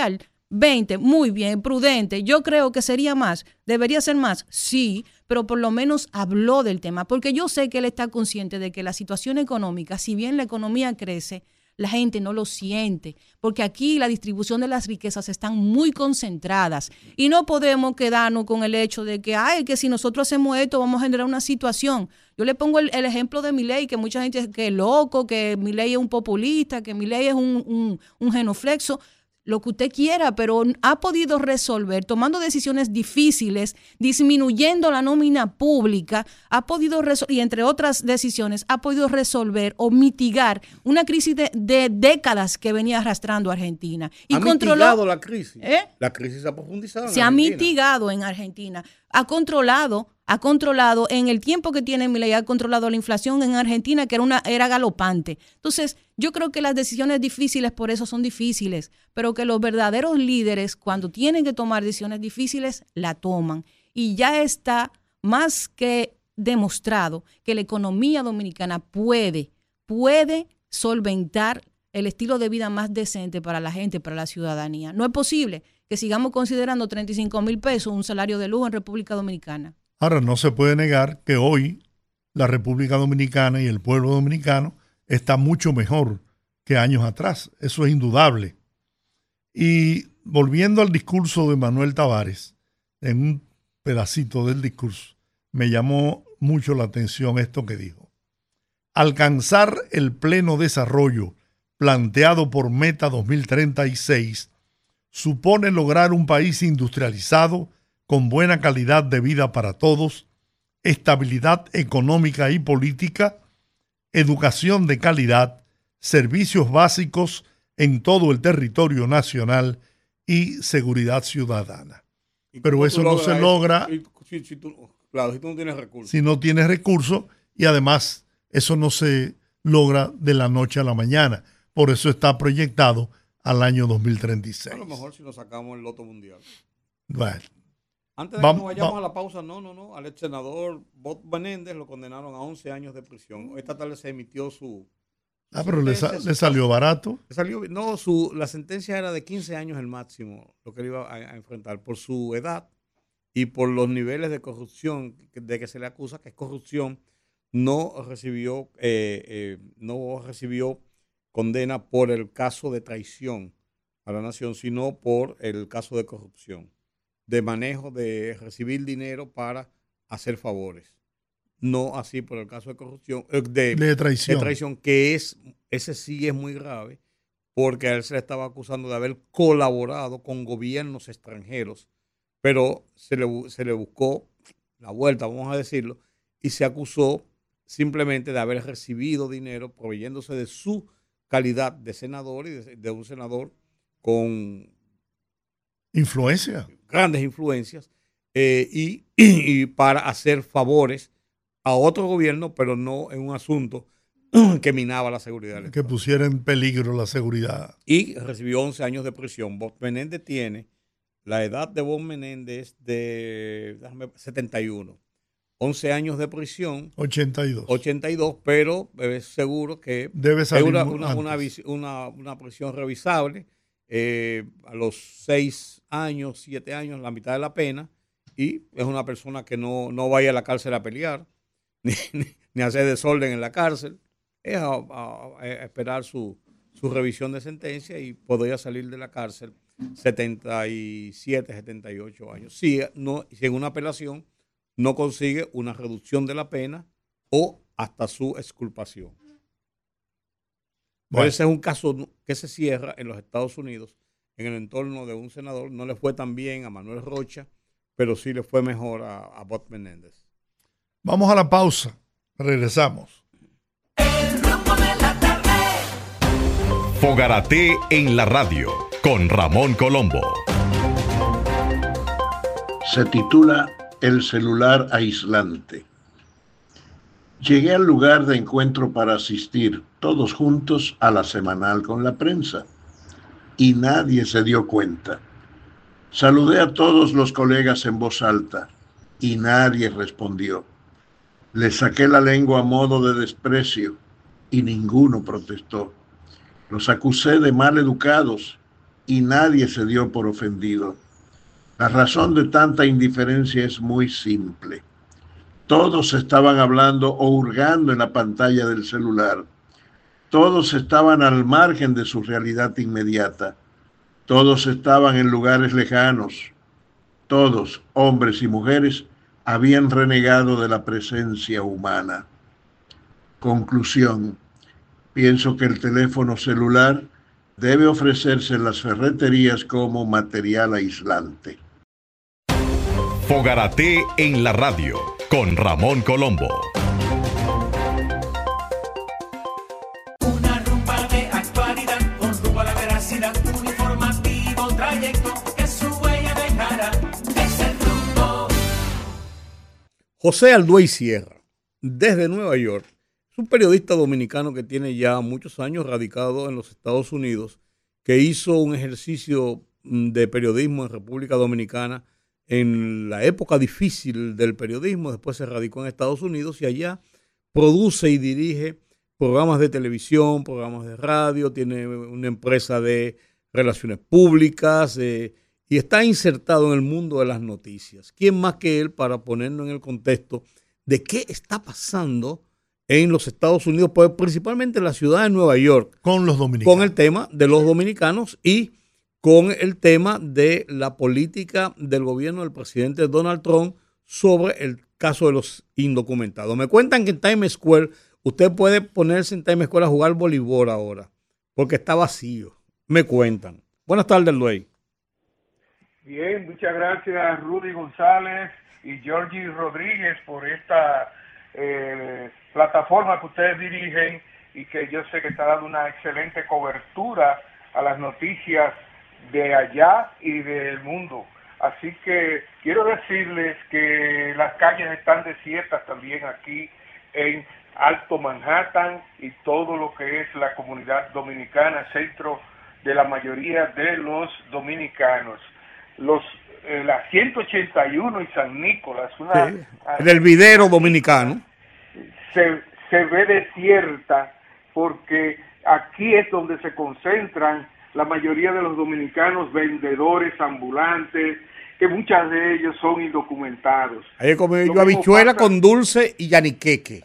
veinte, muy bien, prudente. Yo creo que sería más. ¿Debería ser más? Sí, pero por lo menos habló del tema, porque yo sé que él está consciente de que la situación económica, si bien la economía crece, la gente no lo siente, porque aquí la distribución de las riquezas están muy concentradas y no podemos quedarnos con el hecho de que, ay, que si nosotros hacemos esto vamos a generar una situación. Yo le pongo el, el ejemplo de Milei, que mucha gente dice que es loco, que Milei es un populista, que Milei es un, un, un genuflexo, lo que usted quiera, pero ha podido resolver, tomando decisiones difíciles, disminuyendo la nómina pública, ha podido resolver, y entre otras decisiones, ha podido resolver o mitigar una crisis de, de décadas que venía arrastrando Argentina. Y ha controló, mitigado la crisis. ¿eh? La crisis se ha profundizado en Se ha Argentina. mitigado en Argentina. Ha controlado, ha controlado, en el tiempo que tiene Milei, ha controlado la inflación en Argentina, que era una era galopante. Entonces, yo creo que las decisiones difíciles por eso son difíciles, pero que los verdaderos líderes, cuando tienen que tomar decisiones difíciles, la toman. Y ya está más que demostrado que la economía dominicana puede, puede solventar el estilo de vida más decente para la gente, para la ciudadanía. No es posible que sigamos considerando treinta y cinco mil pesos un salario de lujo en República Dominicana. Ahora, no se puede negar que hoy la República Dominicana y el pueblo dominicano está mucho mejor que años atrás. Eso es indudable. Y volviendo al discurso de Manuel Tavares, en un pedacito del discurso, me llamó mucho la atención esto que dijo. Alcanzar el pleno desarrollo planteado por Meta dos mil treinta y seis supone lograr un país industrializado con buena calidad de vida para todos, estabilidad económica y política, educación de calidad, servicios básicos en todo el territorio nacional y seguridad ciudadana. Pero eso no se logra si, si tú, claro, si tú no tienes recursos. Si no tienes recursos, y además eso no se logra de la noche a la mañana. Por eso está proyectado al año dos mil treinta y seis. A lo mejor si nos sacamos el loto mundial. Bueno. Antes de vamos, que nos vayamos vamos. a la pausa, no, no, no. Al ex senador Bob Menéndez lo condenaron a once años de prisión. Esta tarde se emitió su... Ah, pero le, sa le salió barato. Le salió, no, su, la sentencia era de quince años el máximo, lo que él iba a, a enfrentar, por su edad y por los niveles de corrupción de que se le acusa, que es corrupción. No recibió, eh, eh, no recibió condena por el caso de traición a la nación, sino por el caso de corrupción, de manejo de recibir dinero para hacer favores. No así por el caso de corrupción, de, de, traición. de traición, que es, ese sí es muy grave, porque a él se le estaba acusando de haber colaborado con gobiernos extranjeros, pero se le, se le buscó la vuelta, vamos a decirlo, y se acusó simplemente de haber recibido dinero proveyéndose de su calidad de senador y de, de un senador con influencia, grandes influencias, eh, y, y para hacer favores a otro gobierno, pero no en un asunto que minaba la seguridad. Que pusiera en peligro la seguridad. Y recibió once años de prisión. Bob Menéndez tiene, la edad de Bob Menéndez de déjame, setenta y uno. once años de prisión. ochenta y dos. ochenta y dos, pero es seguro que debe salir es una, una, una, una, una prisión revisable. Eh, a los seis años, siete años, la mitad de la pena. Y es una persona que no, no vaya a la cárcel a pelear, ni, ni, ni hacer desorden en la cárcel. Es a, a, a esperar su, su revisión de sentencia y podría salir de la cárcel setenta y siete, setenta y ocho años. Si, no, si en una apelación no consigue una reducción de la pena o hasta su exculpación. Bueno. Ese es un caso que se cierra en los Estados Unidos en el entorno de un senador. No le fue tan bien a Manuel Rocha, pero sí le fue mejor a, a Bob Menéndez. Vamos a la pausa. Regresamos. El rumbo de la tarde. Fogarate en la radio con Ramón Colombo. Se titula El celular aislante. Llegué al lugar de encuentro para asistir, todos juntos, a la semanal con la prensa. Y nadie se dio cuenta. Saludé a todos los colegas en voz alta. Y nadie respondió. Les saqué la lengua a modo de desprecio. Y ninguno protestó. Los acusé de mal educados. y nadie se dio por ofendido. La razón de tanta indiferencia es muy simple. Todos estaban hablando o hurgando en la pantalla del celular. Todos estaban al margen de su realidad inmediata. Todos estaban en lugares lejanos. Todos, hombres y mujeres, habían renegado de la presencia humana. Conclusión. Pienso que el teléfono celular debe ofrecerse en las ferreterías como material aislante. Fogarate en la radio con Ramón Colombo. Una rumba de actualidad con rumbo a la veracidad, un informativo trayecto que su huella dejará. Es el rumbo. José Alduey Sierra, desde Nueva York, es un periodista dominicano que tiene ya muchos años radicado en los Estados Unidos, que hizo un ejercicio de periodismo en República Dominicana en la época difícil del periodismo. Después se radicó en Estados Unidos y allá produce y dirige programas de televisión, programas de radio, tiene una empresa de relaciones públicas eh, y está insertado en el mundo de las noticias. ¿Quién más que él para ponernos en el contexto de qué está pasando en los Estados Unidos, pues principalmente en la ciudad de Nueva York? Con los dominicanos. Con el tema de los dominicanos y con el tema de la política del gobierno del presidente Donald Trump sobre el caso de los indocumentados. Me cuentan que en Times Square usted puede ponerse en Times Square a jugar voleibol ahora, porque está vacío. Me cuentan. Buenas tardes, Luis. Bien, muchas gracias Rudy González y Georgie Rodríguez por esta eh, plataforma que ustedes dirigen y que yo sé que está dando una excelente cobertura a las noticias de allá y del mundo. Así que quiero decirles que las calles están desiertas también aquí en Alto Manhattan y todo lo que es la comunidad dominicana, centro de la mayoría de los dominicanos. Los eh, la ciento ochenta y uno y San Nicolás, una, Sí, del videro dominicano. se, se ve desierta porque aquí es donde se concentran la mayoría de los dominicanos vendedores ambulantes, que muchas de ellos son indocumentados. Ahí comí Lo yo mismo habichuela pasa- con dulce y yaniqueque.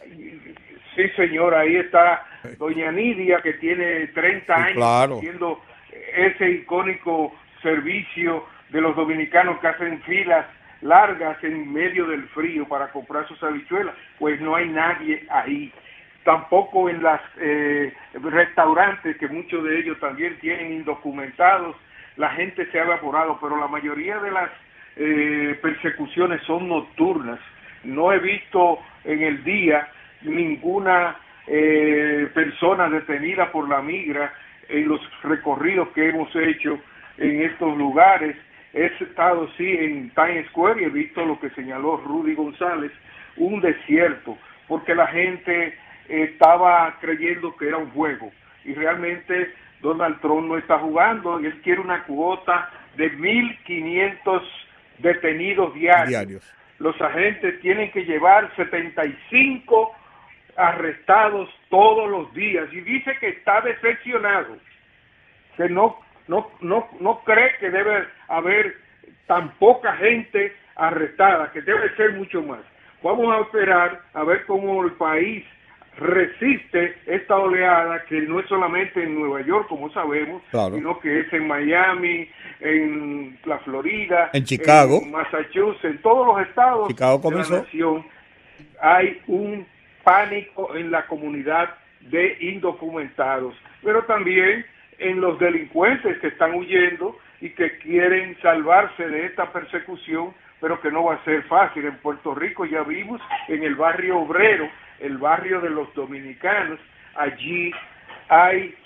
Sí, señor, ahí está doña Nidia, que tiene treinta Sí, años claro. haciendo ese icónico servicio de los dominicanos que hacen filas largas en medio del frío para comprar sus habichuelas. Pues no hay nadie ahí. Tampoco en las eh, restaurantes, que muchos de ellos también tienen indocumentados, la gente se ha evaporado, pero la mayoría de las eh, persecuciones son nocturnas. No he visto en el día ninguna eh, persona detenida por la migra en los recorridos que hemos hecho en estos lugares. He estado sí en Times Square y he visto lo que señaló Rudy González, un desierto, porque la gente estaba creyendo que era un juego y realmente Donald Trump no está jugando y él quiere una cuota de mil quinientos detenidos diarios. Diarios. Los agentes tienen que llevar setenta y cinco arrestados todos los días y dice que está decepcionado, que no no no no cree que debe haber tan poca gente arrestada, que debe ser mucho más. Vamos a esperar a ver cómo el país resiste esta oleada, que no es solamente en Nueva York, como sabemos, Claro. sino que es en Miami, en la Florida, En Chicago. en Massachusetts, en todos los estados Chicago de comenzó. la nación. Hay un pánico en la comunidad de indocumentados, pero también en los delincuentes que están huyendo y que quieren salvarse de esta persecución, pero que no va a ser fácil. En Puerto Rico ya vimos en el barrio obrero, el barrio de los dominicanos, allí hay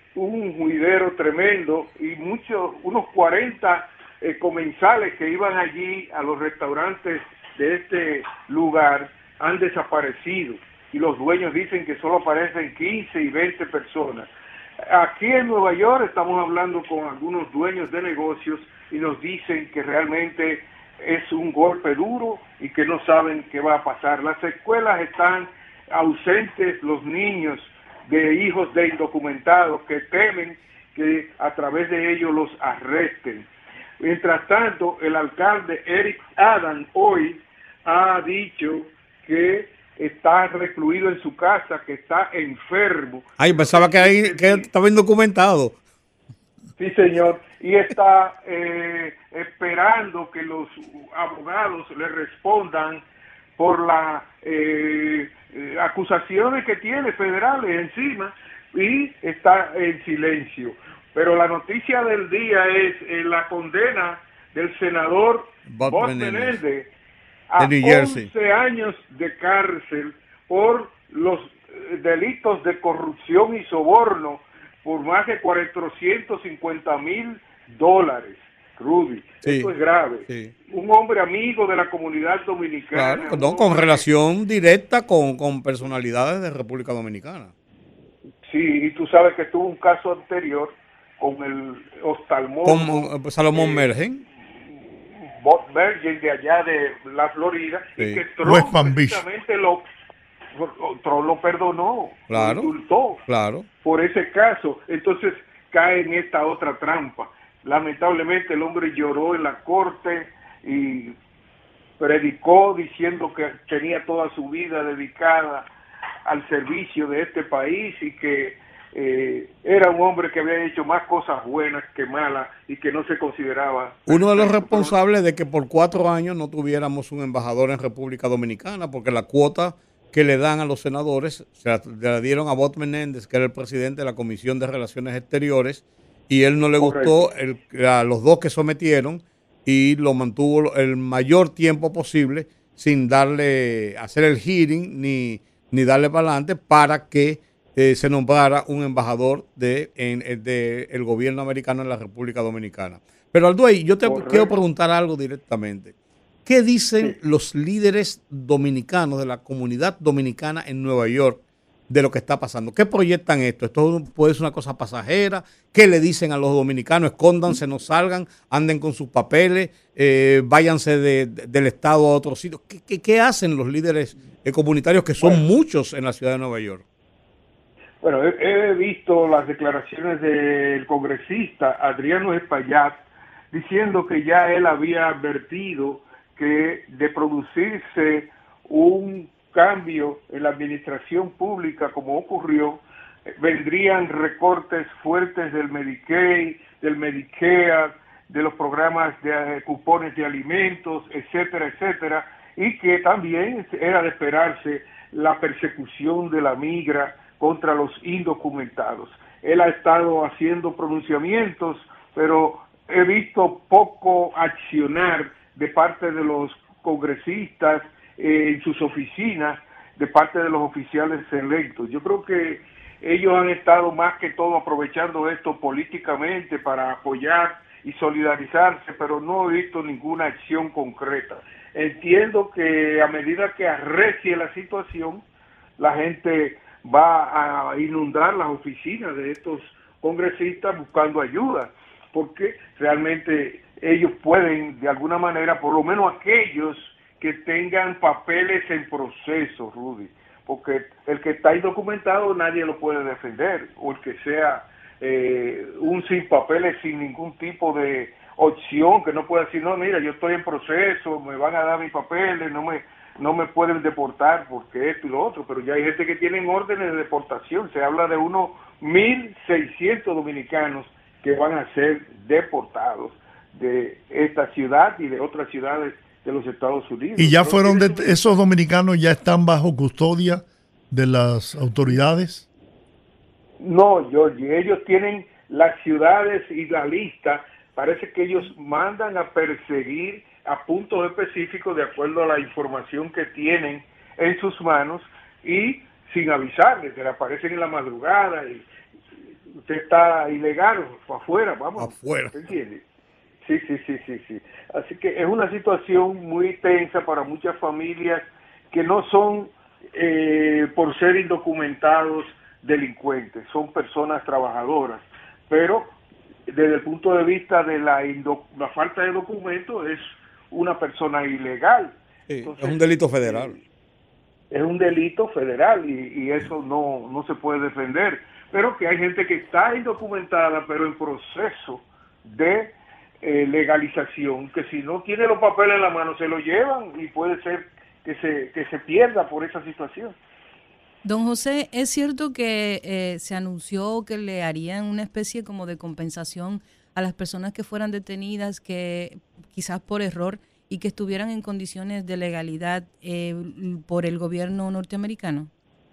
un juidero tremendo y muchos, unos cuarenta eh, comensales que iban allí a los restaurantes de este lugar han desaparecido y los dueños dicen que solo aparecen quince y veinte personas. Aquí en Nueva York estamos hablando con algunos dueños de negocios y nos dicen que realmente es un golpe duro y que no saben qué va a pasar. Las escuelas están ausentes, los niños de hijos de indocumentados que temen que a través de ellos los arresten. Mientras tanto, el alcalde Eric Adams hoy ha dicho que está recluido en su casa, que está enfermo. Ay, pensaba que ahí que estaba indocumentado. Sí, señor, y está eh, esperando que los abogados le respondan por las eh, eh, acusaciones que tiene federales encima, y está en silencio. Pero la noticia del día es eh, la condena del senador Bob Bob Menéndez, Menéndez a de New Jersey. once años de cárcel por los eh, delitos de corrupción y soborno por más de cuatrocientos cincuenta mil dólares. Rudy, Sí, esto es grave. sí. Un hombre amigo de la comunidad dominicana. Claro, un no, con hombre- relación directa con, con personalidades de República Dominicana. Sí, y tú sabes que tuvo un caso anterior con el oftalmólogo Con eh, Salomón eh, Mergen. Bob Mergen de allá de la Florida, Sí. y que West Trump Palm Beach. precisamente lo, Trump lo perdonó, Claro, lo indultó claro. por ese caso. Entonces cae en esta otra trampa. Lamentablemente el hombre lloró en la corte y predicó diciendo que tenía toda su vida dedicada al servicio de este país y que eh, era un hombre que había hecho más cosas buenas que malas y que no se consideraba Uno de los perfecto. responsables de que por cuatro años no tuviéramos un embajador en República Dominicana, porque la cuota que le dan a los senadores se la, la dieron a Bob Menéndez, que era el presidente de la Comisión de Relaciones Exteriores, y él no le Correcto. gustó el, a los dos que sometieron y lo mantuvo el mayor tiempo posible sin darle, hacer el hearing ni, ni darle para adelante para que eh, se nombrara un embajador de, en, de el gobierno americano en la República Dominicana. Pero Alduey, yo te Correcto. quiero preguntar algo directamente. ¿Qué dicen Sí. los líderes dominicanos de la comunidad dominicana en Nueva York de lo que está pasando? ¿Qué proyectan esto? ¿Esto puede ser una cosa pasajera? ¿Qué le dicen a los dominicanos? Escóndanse, no salgan, anden con sus papeles, eh, váyanse de, de, del estado a otro sitio. ¿Qué, qué, qué hacen los líderes eh, comunitarios, que son Bueno. muchos en la ciudad de Nueva York? Bueno, he, he visto las declaraciones del congresista Adriano Espaillat diciendo que ya él había advertido que de producirse un cambio en la administración pública como ocurrió, eh, vendrían recortes fuertes del Medicaid, del Medicare, de los programas de eh, cupones de alimentos, etcétera, etcétera, y que también era de esperarse la persecución de la migra contra los indocumentados. Él ha estado haciendo pronunciamientos, pero he visto poco accionar de parte de los congresistas eh, en sus oficinas, de parte de los oficiales electos. Yo creo que ellos han estado más que todo aprovechando esto políticamente para apoyar y solidarizarse, pero no he visto ninguna acción concreta. Entiendo que a medida que arrecie la situación, la gente va a inundar las oficinas de estos congresistas buscando ayuda, porque realmente ellos pueden, de alguna manera, por lo menos aquellos que tengan papeles en proceso, Rudy, porque el que está indocumentado nadie lo puede defender, o el que sea eh, un sin papeles, sin ningún tipo de opción, que no pueda decir, no, mira, yo estoy en proceso, me van a dar mis papeles, no me no me pueden deportar porque esto y lo otro, pero ya hay gente que tienen órdenes de deportación. Se habla de unos mil seiscientos dominicanos que van a ser deportados de esta ciudad y de otras ciudades de los Estados Unidos. ¿Y ya ¿No? fueron, de, esos dominicanos ya están bajo custodia de las autoridades? No, Georgie, ellos tienen las ciudades y la lista. Parece que ellos mandan a perseguir a puntos específicos de acuerdo a la información que tienen en sus manos y sin avisarles, se le aparecen en la madrugada y usted está ilegal, afuera, vamos. Afuera. ¿Entiende? Sí, sí, sí, sí, sí. Así que es una situación muy tensa para muchas familias que no son, eh, por ser indocumentados, delincuentes, son personas trabajadoras, pero desde el punto de vista de la, indo la falta de documentos es una persona ilegal. Sí, Entonces, es un delito federal. Es un delito federal y, y eso no, no se puede defender. pero que hay gente que está indocumentada, pero en proceso de eh, legalización, que si no tiene los papeles en la mano se lo llevan y puede ser que se, que se pierda por esa situación. Don José, ¿es cierto que eh, se anunció que le harían una especie como de compensación a las personas que fueran detenidas, que quizás por error, y que estuvieran en condiciones de legalidad eh, por el gobierno norteamericano?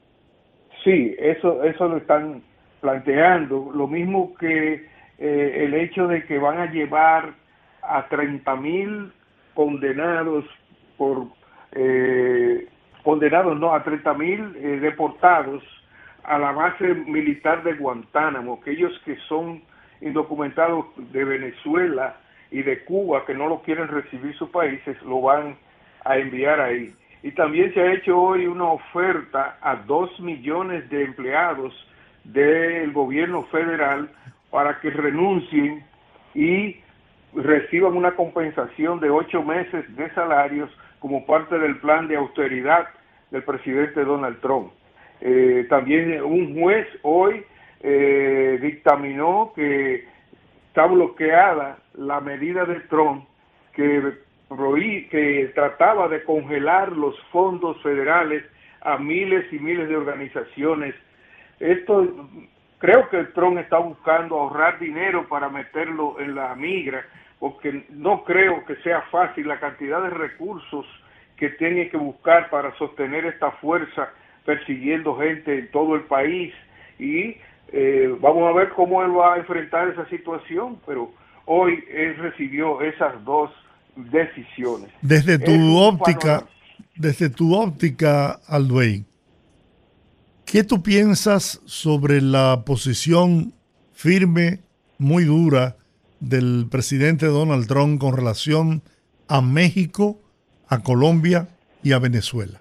Sí, eso, eso lo están planteando. Lo mismo que eh, el hecho de que van a llevar a treinta mil condenados por... Eh, condenados, no, a treinta mil eh, deportados a la base militar de Guantánamo, aquellos que son indocumentados de Venezuela y de Cuba, que no lo quieren recibir sus países, lo van a enviar ahí. Y también se ha hecho hoy una oferta a dos millones de empleados del gobierno federal para que renuncien y reciban una compensación de ocho meses de salarios como parte del plan de austeridad del presidente Donald Trump. Eh, también un juez hoy eh, dictaminó que está bloqueada la medida de Trump que, prohí, que trataba de congelar los fondos federales a miles y miles de organizaciones. Esto, creo que Trump está buscando ahorrar dinero para meterlo en la migra, porque no creo que sea fácil la cantidad de recursos que tiene que buscar para sostener esta fuerza persiguiendo gente en todo el país. Y eh, vamos a ver cómo él va a enfrentar esa situación, pero hoy él recibió esas dos decisiones. Desde tu óptica, desde tu óptica, Alduey, ¿qué tú piensas sobre la posición firme, muy dura, del presidente Donald Trump con relación a México, a Colombia y a Venezuela?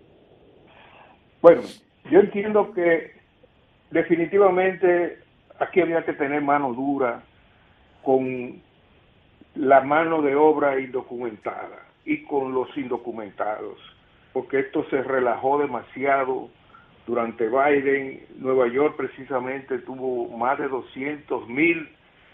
Bueno, yo entiendo que definitivamente aquí había que tener mano dura con la mano de obra indocumentada y con los indocumentados, porque esto se relajó demasiado durante Biden. Nueva York precisamente tuvo más de doscientos mil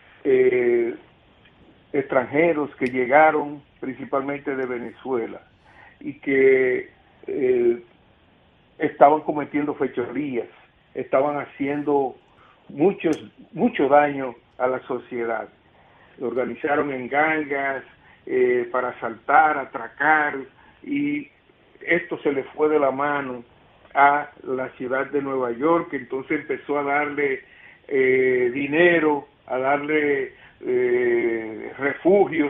Eh, extranjeros que llegaron principalmente de Venezuela y que eh, estaban cometiendo fechorías, estaban haciendo muchos mucho daño a la sociedad. Lo organizaron en gangas eh, para asaltar, atracar, y esto se le fue de la mano a la ciudad de Nueva York, que entonces empezó a darle eh, dinero, a darle eh, refugios,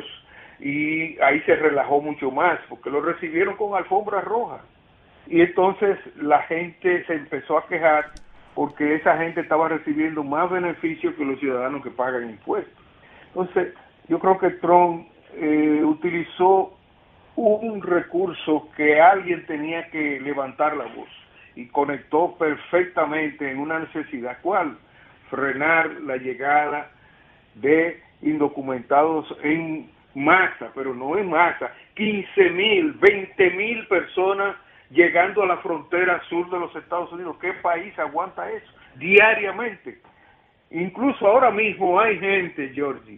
y ahí se relajó mucho más porque lo recibieron con alfombra roja, y entonces la gente se empezó a quejar porque esa gente estaba recibiendo más beneficios que los ciudadanos que pagan impuestos. Entonces yo creo que Trump eh, utilizó un recurso que alguien tenía que levantar la voz, y conectó perfectamente en una necesidad. ¿Cuál? Frenar la llegada de indocumentados en masa, pero no en masa, quince mil, veinte mil personas llegando a la frontera sur de los Estados Unidos. ¿Qué país aguanta eso diariamente? Incluso ahora mismo hay gente, Georgie,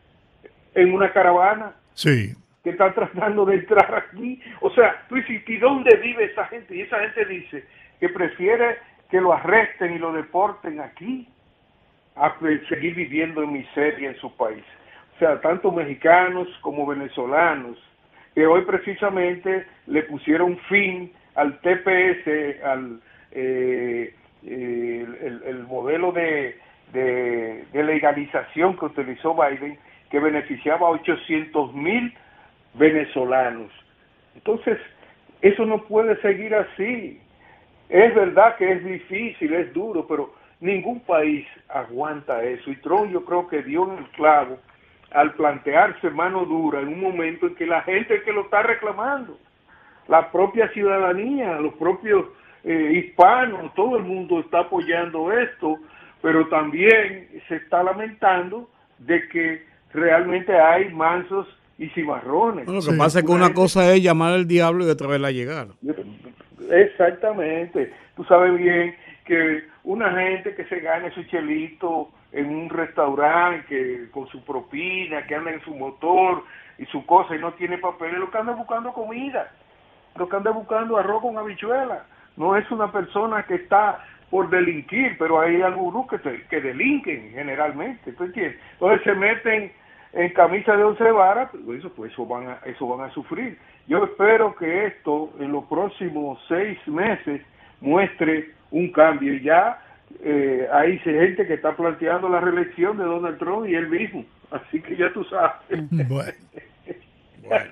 en una caravana, sí, que están tratando de entrar aquí. O sea, tú dices, ¿y dónde vive esa gente? Y esa gente dice que prefiere que lo arresten y lo deporten aquí a seguir viviendo en miseria en su país. O sea, tanto mexicanos como venezolanos, que hoy precisamente le pusieron fin al T P S, al eh, eh, el, el modelo de, de, de legalización que utilizó Biden, que beneficiaba a ochocientos mil venezolanos. Entonces, eso no puede seguir así. Es verdad que es difícil, es duro, pero ningún país aguanta eso. Y Trump, yo creo que dio en el clavo al plantearse mano dura en un momento en que la gente que lo está reclamando, la propia ciudadanía, los propios eh, hispanos, todo el mundo está apoyando esto, pero también se está lamentando de que realmente hay mansos y cimarrones. Bueno, lo que sí. pasa es que una cosa es llamar al diablo y otra vez la llegar. Exactamente. Tú sabes bien que una gente que se gane su chelito en un restaurante, que con su propina, que anda en su motor y su cosa y no tiene papeles, lo que anda buscando comida, lo que anda buscando arroz con habichuela. No es una persona que está por delinquir, pero hay algunos que, te, que delinquen generalmente, ¿tú entiendes? Entonces se meten en camisa de once varas, pues eso, pues eso van a, eso van a sufrir. Yo espero que esto en los próximos seis meses muestre un cambio. Ya eh, hay gente que está planteando la reelección de Donald Trump y él mismo, así que ya tú sabes. Bueno. Bueno.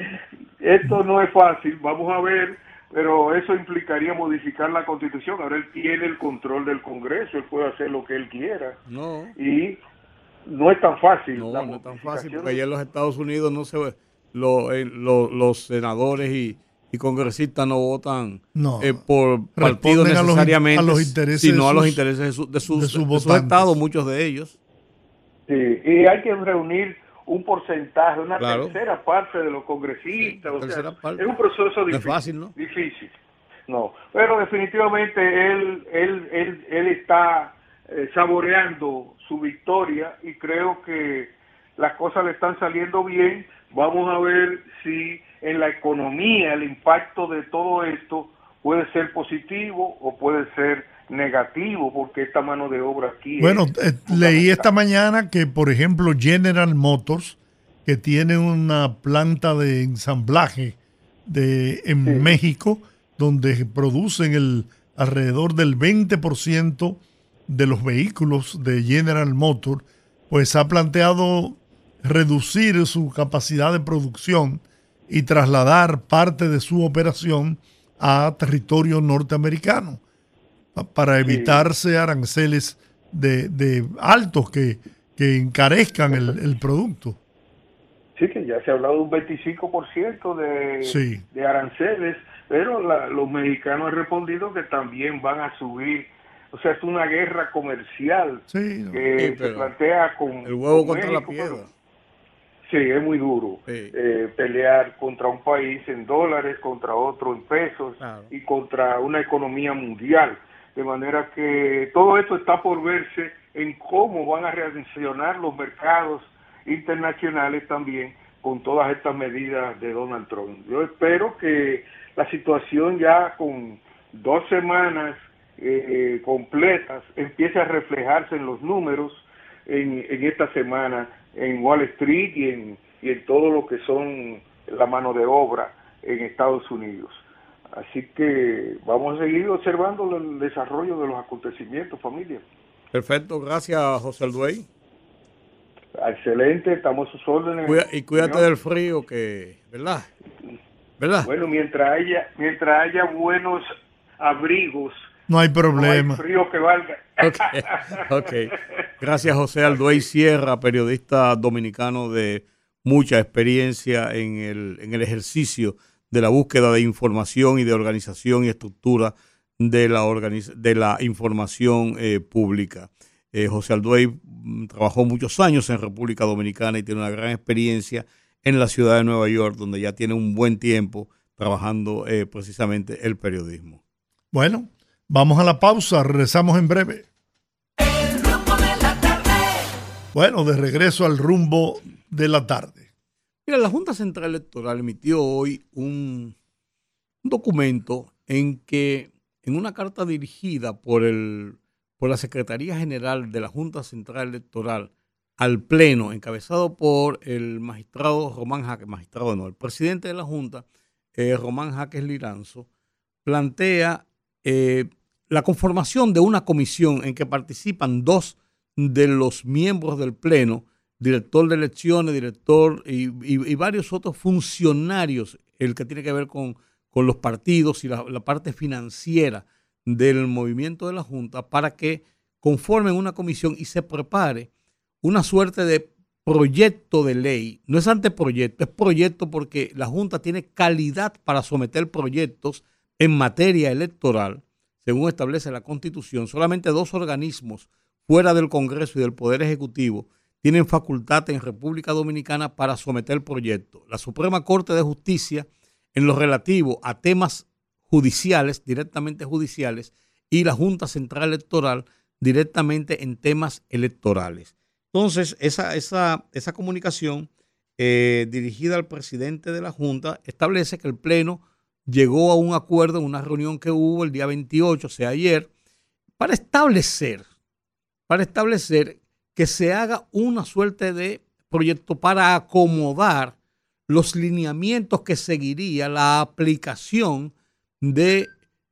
Esto no es fácil, vamos a ver, pero eso implicaría modificar la Constitución. Ahora él tiene el control del Congreso, él puede hacer lo que él quiera. No. Y no es tan fácil. No, la no es tan fácil, porque modificación. allá en los Estados Unidos no se ve, lo- eh, lo- los senadores y, y congresistas no votan No. eh, por partidos Responden a los in- necesariamente, a los intereses sino de a los sus- intereses de, su- de sus, de sus de sus votantes. estados, muchos de ellos. Sí, y hay que reunir un porcentaje, una Claro. tercera parte de los congresistas. Sí, o sea, tercera parte. es un proceso No difícil. es fácil, ¿no? Difícil. No, pero definitivamente él, él, él, él está eh, saboreando su victoria y creo que las cosas le están saliendo bien. Vamos a ver si en la economía el impacto de todo esto puede ser positivo o puede ser negativo, porque esta mano de obra aquí Bueno, es eh, leí esta mañana que, por ejemplo, General Motors, que tiene una planta de ensamblaje de, en Sí. México, donde producen el alrededor del veinte por ciento de los vehículos de General Motors, pues ha planteado reducir su capacidad de producción y trasladar parte de su operación a territorio norteamericano pa- para evitarse aranceles de, de altos que, que encarezcan el, el producto. Sí, que ya se ha hablado de un veinticinco por ciento de, Sí. de aranceles, pero la- los mexicanos han respondido que también van a subir. O sea, es una guerra comercial Sí, no. que Sí, se pero plantea con El huevo con contra la México, piedra. pero- Sí, es muy duro Sí. eh, pelear contra un país en dólares, contra otro en pesos Claro. y contra una economía mundial. De manera que todo esto está por verse en cómo van a reaccionar los mercados internacionales también con todas estas medidas de Donald Trump. Yo espero que la situación ya con dos semanas eh, eh, completas empiece a reflejarse en los números en, en esta semana en Wall Street y en, y en todo lo que son la mano de obra en Estados Unidos. Así que vamos a seguir observando el desarrollo de los acontecimientos, familia. Perfecto, gracias José Alduey. Excelente, estamos a sus órdenes. Cuida- y cuídate señor. del frío, que, ¿verdad? ¿Verdad? Bueno, mientras haya, mientras haya buenos abrigos, No hay no hay problema. frío que valga. Ok, ok. Gracias José Alduey Sierra, periodista dominicano de mucha experiencia en el, en el ejercicio de la búsqueda de información y de organización y estructura de la, organiz- de la información eh, pública. Eh, José Alduey mm, trabajó muchos años en República Dominicana y tiene una gran experiencia en la ciudad de Nueva York, donde ya tiene un buen tiempo trabajando eh, precisamente el periodismo. Bueno, vamos a la pausa, regresamos en breve. El rumbo de la tarde. Bueno, de regreso al rumbo de la tarde. Mira, la Junta Central Electoral emitió hoy un, un documento en que, en una carta dirigida por, el, por la Secretaría General de la Junta Central Electoral al Pleno, encabezado por el magistrado Román Jaques, magistrado no, el presidente de la Junta, eh, Román Jaques Liranzo, plantea eh, la conformación de una comisión en que participan dos de los miembros del Pleno, director de elecciones, director y, y- y varios otros funcionarios, el que tiene que ver con, con los partidos y la, la parte financiera del movimiento de la Junta, para que conformen una comisión y se prepare una suerte de proyecto de ley. No es anteproyecto, es proyecto porque la Junta tiene calidad para someter proyectos en materia electoral, según establece la Constitución. Solamente dos organismos fuera del Congreso y del Poder Ejecutivo tienen facultad en República Dominicana para someter proyectos. La Suprema Corte de Justicia, en lo relativo a temas judiciales, directamente judiciales, y la Junta Central Electoral directamente en temas electorales. Entonces, esa, esa, esa comunicación eh, dirigida al presidente de la Junta establece que el Pleno llegó a un acuerdo en una reunión que hubo el día veintiocho, o sea, ayer, para establecer, para establecer que se haga una suerte de proyecto para acomodar los lineamientos que seguiría la aplicación de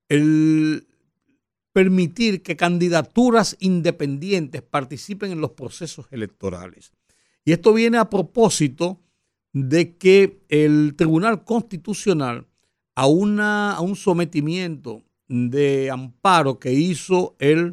el permitir que candidaturas independientes participen en los procesos electorales. Y esto viene a propósito de que el Tribunal Constitucional, a, una, a un sometimiento de amparo que hizo el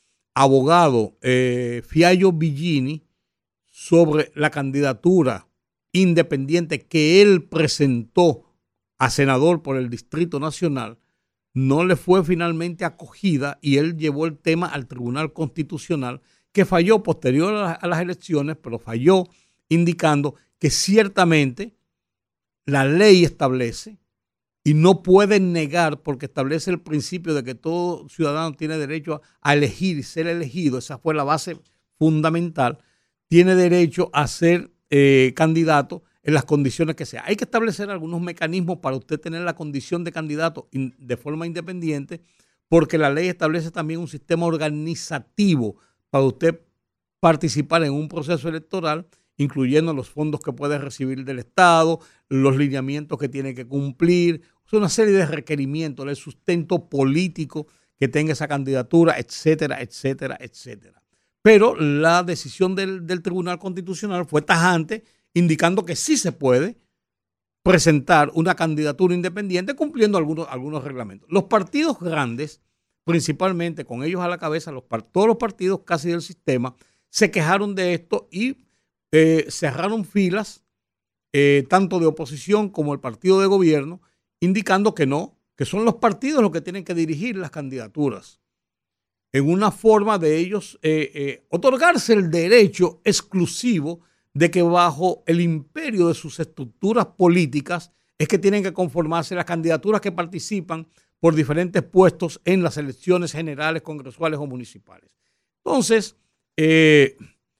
abogado eh, Fiallo Villini sobre la candidatura independiente que él presentó a senador por el Distrito Nacional, no le fue finalmente acogida y él llevó el tema al Tribunal Constitucional, que falló posterior a, la, a las elecciones, pero falló indicando que ciertamente la ley establece y no puede negar, porque establece el principio de que todo ciudadano tiene derecho a, a elegir y ser elegido, esa fue la base fundamental, tiene derecho a ser eh, candidato en las condiciones que sea. Hay que establecer algunos mecanismos para usted tener la condición de candidato in, de forma independiente, porque la ley establece también un sistema organizativo para usted participar en un proceso electoral, incluyendo los fondos que puede recibir del Estado, los lineamientos que tiene que cumplir, o sea, una serie de requerimientos, el sustento político que tenga esa candidatura, etcétera, etcétera, etcétera. Pero la decisión del, del Tribunal Constitucional fue tajante, indicando que sí se puede presentar una candidatura independiente cumpliendo algunos, algunos reglamentos. Los partidos grandes, principalmente con ellos a la cabeza, los, todos los partidos casi del sistema, se quejaron de esto y eh, cerraron filas, eh, tanto de oposición como el partido de gobierno, indicando que no, que son los partidos los que tienen que dirigir las candidaturas, en una forma de ellos eh, eh, otorgarse el derecho exclusivo de que bajo el imperio de sus estructuras políticas es que tienen que conformarse las candidaturas que participan por diferentes puestos en las elecciones generales, congresuales o municipales. Entonces, eh,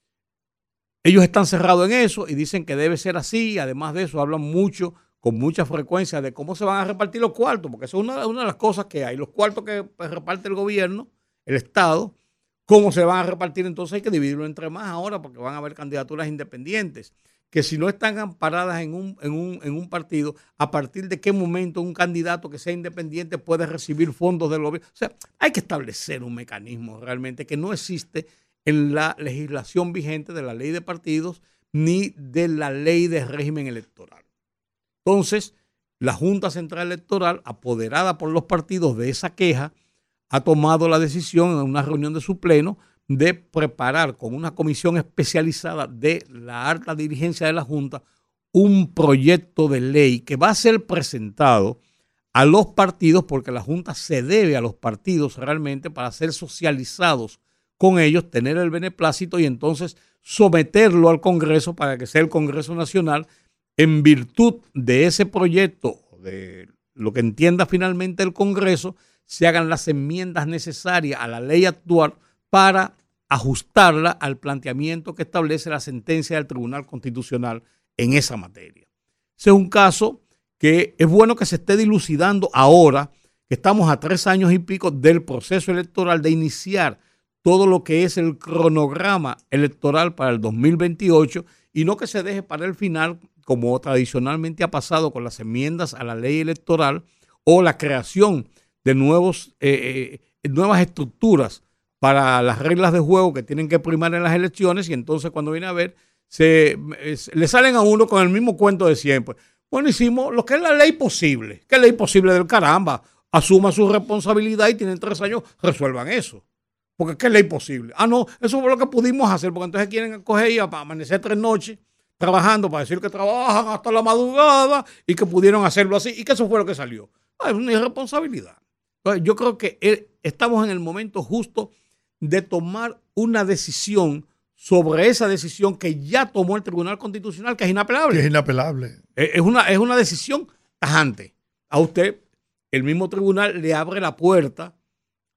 ellos están cerrados en eso y dicen que debe ser así. Además de eso, hablan mucho, con mucha frecuencia, de cómo se van a repartir los cuartos, porque eso es una, una de las cosas que hay. Los cuartos que reparte el gobierno, el Estado, ¿cómo se van a repartir? Entonces hay que dividirlo entre más ahora porque van a haber candidaturas independientes que si no están amparadas en un, en un, en un partido, ¿a partir de qué momento un candidato que sea independiente puede recibir fondos del gobierno? O sea, hay que establecer un mecanismo realmente que no existe en la legislación vigente de la ley de partidos ni de la ley de régimen electoral. Entonces, la Junta Central Electoral, apoderada por los partidos de esa queja, ha tomado la decisión en una reunión de su pleno de preparar con una comisión especializada de la alta dirigencia de la Junta un proyecto de ley que va a ser presentado a los partidos, porque la Junta se debe a los partidos realmente para ser socializados con ellos, tener el beneplácito y entonces someterlo al Congreso para que sea el Congreso Nacional, en virtud de ese proyecto, de lo que entienda finalmente el Congreso, se hagan las enmiendas necesarias a la ley actual para ajustarla al planteamiento que establece la sentencia del Tribunal Constitucional en esa materia. Ese es un caso que es bueno que se esté dilucidando ahora, que estamos a tres años y pico del proceso electoral, de iniciar todo lo que es el cronograma electoral para el dos mil veintiocho y no que se deje para el final, como tradicionalmente ha pasado con las enmiendas a la ley electoral o la creación de nuevos, eh, eh, nuevas estructuras para las reglas de juego que tienen que primar en las elecciones, y entonces cuando viene a ver, se, eh, le salen a uno con el mismo cuento de siempre. Bueno, hicimos lo que es la ley posible. ¿Qué ley posible del caramba? Asuma su responsabilidad y tienen tres años, resuelvan eso. Porque ¿qué ley posible? Ah, no, eso fue lo que pudimos hacer, porque entonces quieren coger y amanecer tres noches trabajando para decir que trabajan hasta la madrugada y que pudieron hacerlo así y que eso fue lo que salió. Ah, es una irresponsabilidad. Entonces, yo creo que estamos en el momento justo de tomar una decisión sobre esa decisión que ya tomó el Tribunal Constitucional, que es inapelable. Que es inapelable. Es una, es una decisión tajante. A usted, el mismo tribunal le abre la puerta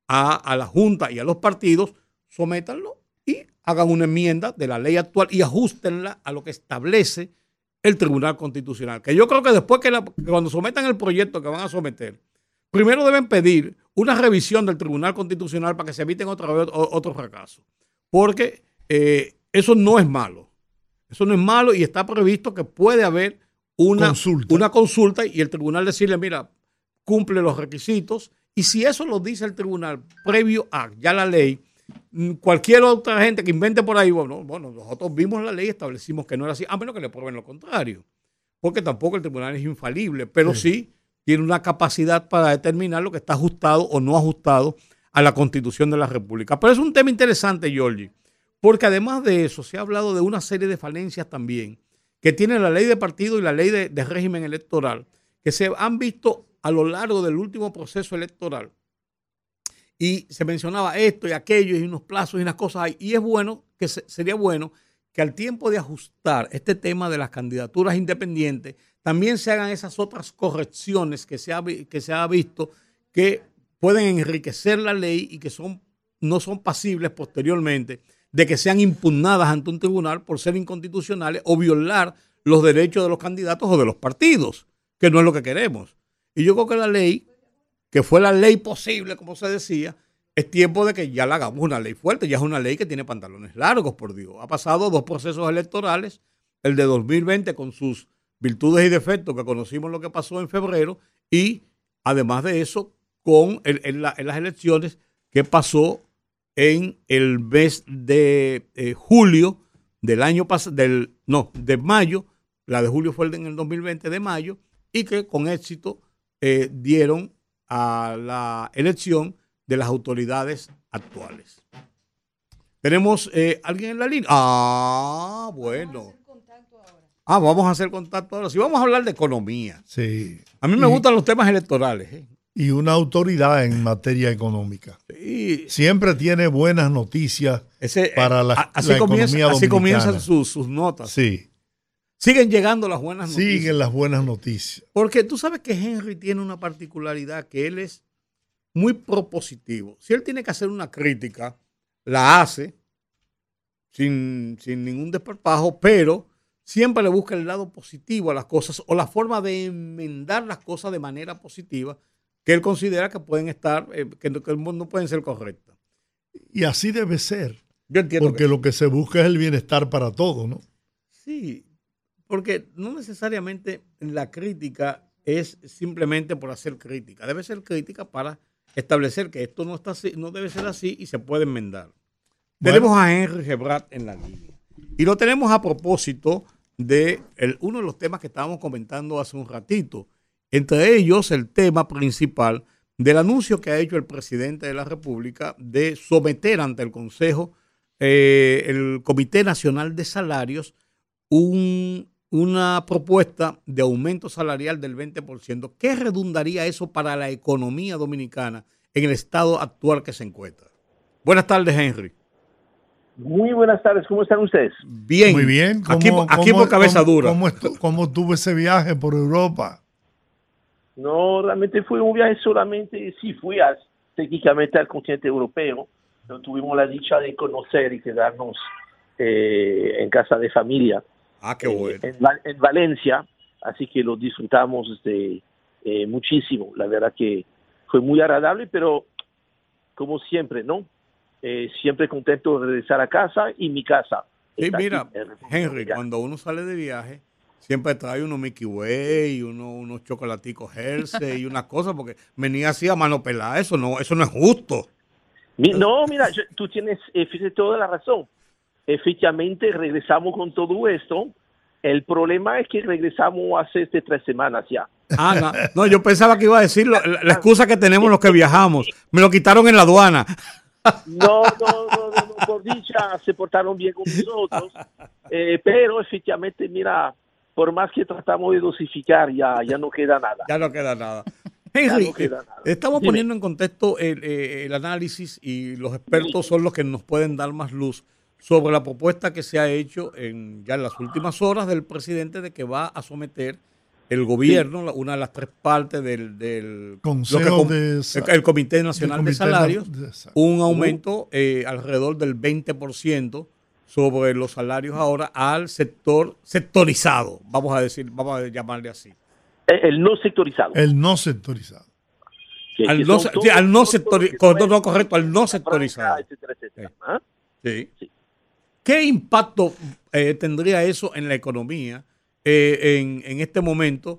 a, a la Junta y a los partidos, sométanlo y hagan una enmienda de la ley actual y ajustenla a lo que establece el Tribunal Constitucional. Que yo creo que después que, la, que cuando sometan el proyecto que van a someter, primero deben pedir una revisión del Tribunal Constitucional para que se eviten otra vez otro fracaso. Porque eh, eso no es malo. Eso no es malo y está previsto que puede haber una consulta. una consulta y el tribunal decirle, mira, cumple los requisitos. Y si eso lo dice el tribunal previo a ya la ley, cualquier otra gente que invente por ahí, bueno, bueno, nosotros vimos la ley y establecimos que no era así, a menos que le prueben lo contrario. Porque tampoco el tribunal es infalible, pero sí, sí tiene una capacidad para determinar lo que está ajustado o no ajustado a la Constitución de la República. Pero es un tema interesante, Giorgi, porque además de eso se ha hablado de una serie de falencias también que tiene la ley de partido y la ley de, de régimen electoral, que se han visto a lo largo del último proceso electoral. Y se mencionaba esto y aquello y unos plazos y unas cosas ahí. Y es bueno, que se, sería bueno que al tiempo de ajustar este tema de las candidaturas independientes, también se hagan esas otras correcciones que se ha, que se ha visto que pueden enriquecer la ley y que son, no son pasibles posteriormente de que sean impugnadas ante un tribunal por ser inconstitucionales o violar los derechos de los candidatos o de los partidos, que no es lo que queremos. Y yo creo que la ley, que fue la ley posible, como se decía, es tiempo de que ya la hagamos una ley fuerte. Ya es una ley que tiene pantalones largos, por Dios. Ha pasado dos procesos electorales, el de dos mil veinte con sus virtudes y defectos, que conocimos lo que pasó en febrero, y además de eso, con el, en, la, en las elecciones que pasó en el mes de eh, julio del año pasado, del, no, de mayo, la de julio fue en el dos mil veinte de mayo, y que con éxito eh, dieron a la elección de las autoridades actuales. Tenemos eh, alguien en la línea. Ah, bueno. Ah, vamos a hacer contacto ahora. Sí, vamos a hablar de economía. Sí. A mí me y, gustan los temas electorales. ¿eh? Y una autoridad en materia económica. Sí. Siempre tiene buenas noticias Ese, para la, así la comienza, economía dominicana. Así comienzan sus, sus notas. Sí. Siguen llegando las buenas noticias. Siguen las buenas noticias. Porque tú sabes que Henry tiene una particularidad, que él es muy propositivo. Si él tiene que hacer una crítica, la hace sin, sin ningún desparpajo, pero siempre le busca el lado positivo a las cosas o la forma de enmendar las cosas de manera positiva que él considera que pueden estar, eh, que, no, que no pueden ser correctas. Y así debe ser. Yo entiendo. Porque que lo que se busca es el bienestar para todos, ¿no? Sí, porque no necesariamente la crítica es simplemente por hacer crítica. Debe ser crítica para establecer que esto no está así, no debe ser así y se puede enmendar. Bueno. Tenemos a Henry Gebrat en la línea. Y lo tenemos a propósito de el, uno de los temas que estábamos comentando hace un ratito. Entre ellos, el tema principal del anuncio que ha hecho el presidente de la República de someter ante el Consejo, eh, el Comité Nacional de Salarios, un, una propuesta de aumento salarial del veinte por ciento. ¿Qué redundaría eso para la economía dominicana en el estado actual que se encuentra? Buenas tardes, Henry. Muy buenas tardes, ¿cómo están ustedes? Bien. Muy bien. Aquí, aquí por cabeza cómo, dura. ¿Cómo, cómo tuvo ese viaje por Europa? No, realmente fue un viaje solamente, sí fui a, técnicamente al continente europeo, pero tuvimos la dicha de conocer y quedarnos eh, en casa de familia. Ah, qué bueno. Eh, en, en Valencia, así que lo disfrutamos este, eh, muchísimo. La verdad que fue muy agradable, pero como siempre, ¿no? Eh, siempre contento de regresar a casa y mi casa. Sí, mira, Henry, cuando uno sale de viaje, siempre trae unos Mickey Way, uno, unos chocolaticos Hershey y unas cosas, porque venía así a mano pelada, eso no, eso no es justo. Mi, no, mira, yo, tú tienes eh, toda la razón. Efectivamente, regresamos con todo esto. El problema es que regresamos hace este, tres semanas ya. Ah, no, no, yo pensaba que iba a decir la, la excusa que tenemos los que viajamos. Me lo quitaron en la aduana. No, no, no, no, no, por dicha se portaron bien con nosotros, eh, pero efectivamente, mira, por más que tratamos de dosificar, ya, ya no queda nada. Ya no queda nada. Henry, no queda nada. Estamos Dime. poniendo en contexto el, el análisis y los expertos son los que nos pueden dar más luz sobre la propuesta que se ha hecho en ya en las últimas horas del presidente de que va a someter el gobierno, sí. una de las tres partes del, del Consejo que, de, el, el Comité Nacional de, Comité de Salarios, de, un aumento uh. eh, alrededor del veinte por ciento sobre los salarios ahora al sector sectorizado, vamos a decir, vamos a llamarle así. El, el no sectorizado. El no sectorizado. Que, al, que no, sí, al no sectorizado, no, no, correcto, al no sectorizado. Etcétera, etcétera. Sí. ¿Ah? Sí. Sí. ¿Qué impacto eh, tendría eso en la economía eh, en, en este momento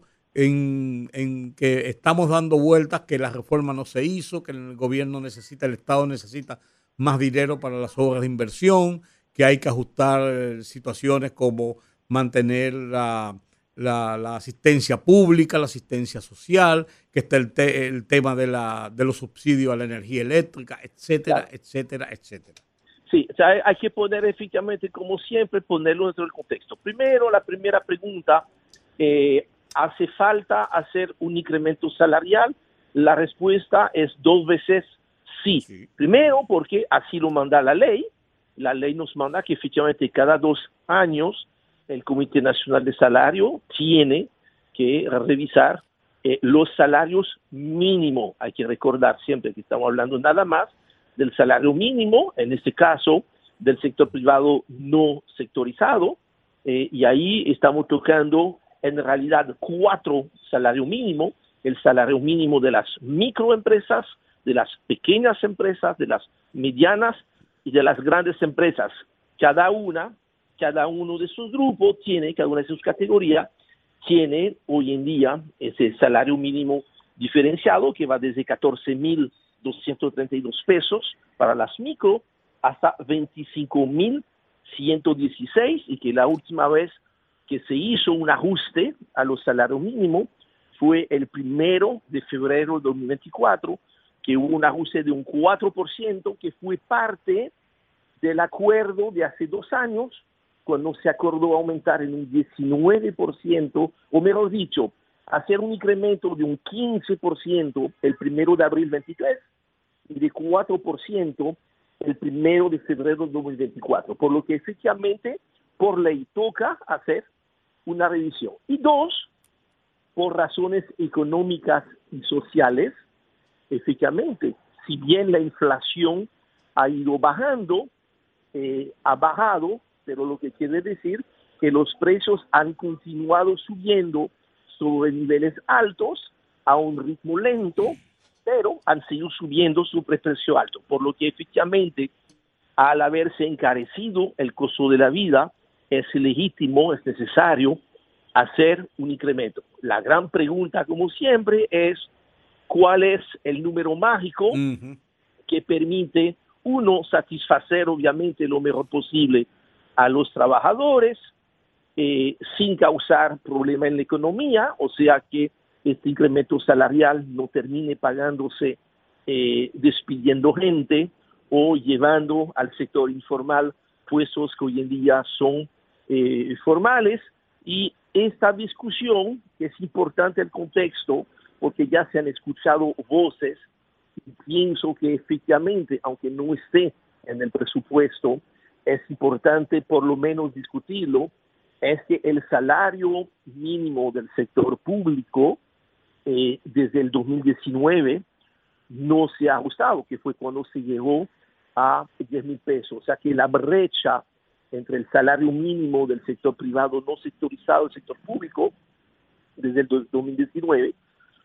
en, en que estamos dando vueltas, que la reforma no se hizo, que el gobierno necesita, el Estado necesita más dinero para las obras de inversión, que hay que ajustar eh, situaciones como mantener la, la, la asistencia pública, la asistencia social, que está el, te, el tema de, la, de los subsidios a la energía eléctrica, etcétera, claro. etcétera, etcétera? Sí, o sea, hay que poner efectivamente, como siempre, ponerlo dentro del contexto. Primero, la primera pregunta, eh, ¿hace falta hacer un incremento salarial? La respuesta es dos veces sí. sí. Primero, porque así lo manda la ley. La ley nos manda que efectivamente cada dos años el Comité Nacional de Salario tiene que revisar eh, los salarios mínimos. Hay que recordar siempre que estamos hablando nada más del salario mínimo, en este caso del sector privado no sectorizado, eh, y ahí estamos tocando en realidad cuatro salarios mínimos: el salario mínimo de las microempresas, de las pequeñas empresas, de las medianas y de las grandes empresas. Cada una, cada uno de esos grupos tiene, cada una de sus categorías, tiene hoy en día ese salario mínimo diferenciado que va desde catorce mil doscientos treinta y dos pesos para las micro hasta veinticinco mil ciento dieciséis, y que la última vez que se hizo un ajuste a los salarios mínimos fue el primero de febrero de dos mil veinticuatro, que hubo un ajuste de un cuatro por ciento que fue parte del acuerdo de hace dos años, cuando se acordó aumentar en un diecinueve por ciento, o mejor dicho, hacer un incremento de un quince por ciento el primero de abril veintitrés y de cuatro por ciento el primero de febrero de dos mil veinticuatro, por lo que efectivamente por ley toca hacer una revisión. Y dos, por razones económicas y sociales, efectivamente, si bien la inflación ha ido bajando, eh, ha bajado, pero lo que quiere decir que los precios han continuado subiendo sobre niveles altos a un ritmo lento, pero han seguido subiendo su precio alto, por lo que efectivamente al haberse encarecido el costo de la vida es legítimo, es necesario hacer un incremento. La gran pregunta, como siempre, es ¿cuál es el número mágico uh-huh. que permite, uno, satisfacer obviamente lo mejor posible a los trabajadores eh, sin causar problema en la economía, o sea que este incremento salarial no termine pagándose eh, despidiendo gente o llevando al sector informal puestos que hoy en día son eh, formales? Y esta discusión, que es importante el contexto, porque ya se han escuchado voces, y pienso que efectivamente, aunque no esté en el presupuesto, es importante por lo menos discutirlo, es que el salario mínimo del sector público eh, desde el dos mil diecinueve no se ha ajustado, que fue cuando se llegó a diez mil pesos. O sea que la brecha entre el salario mínimo del sector privado no sectorizado y el sector público desde el dos mil diecinueve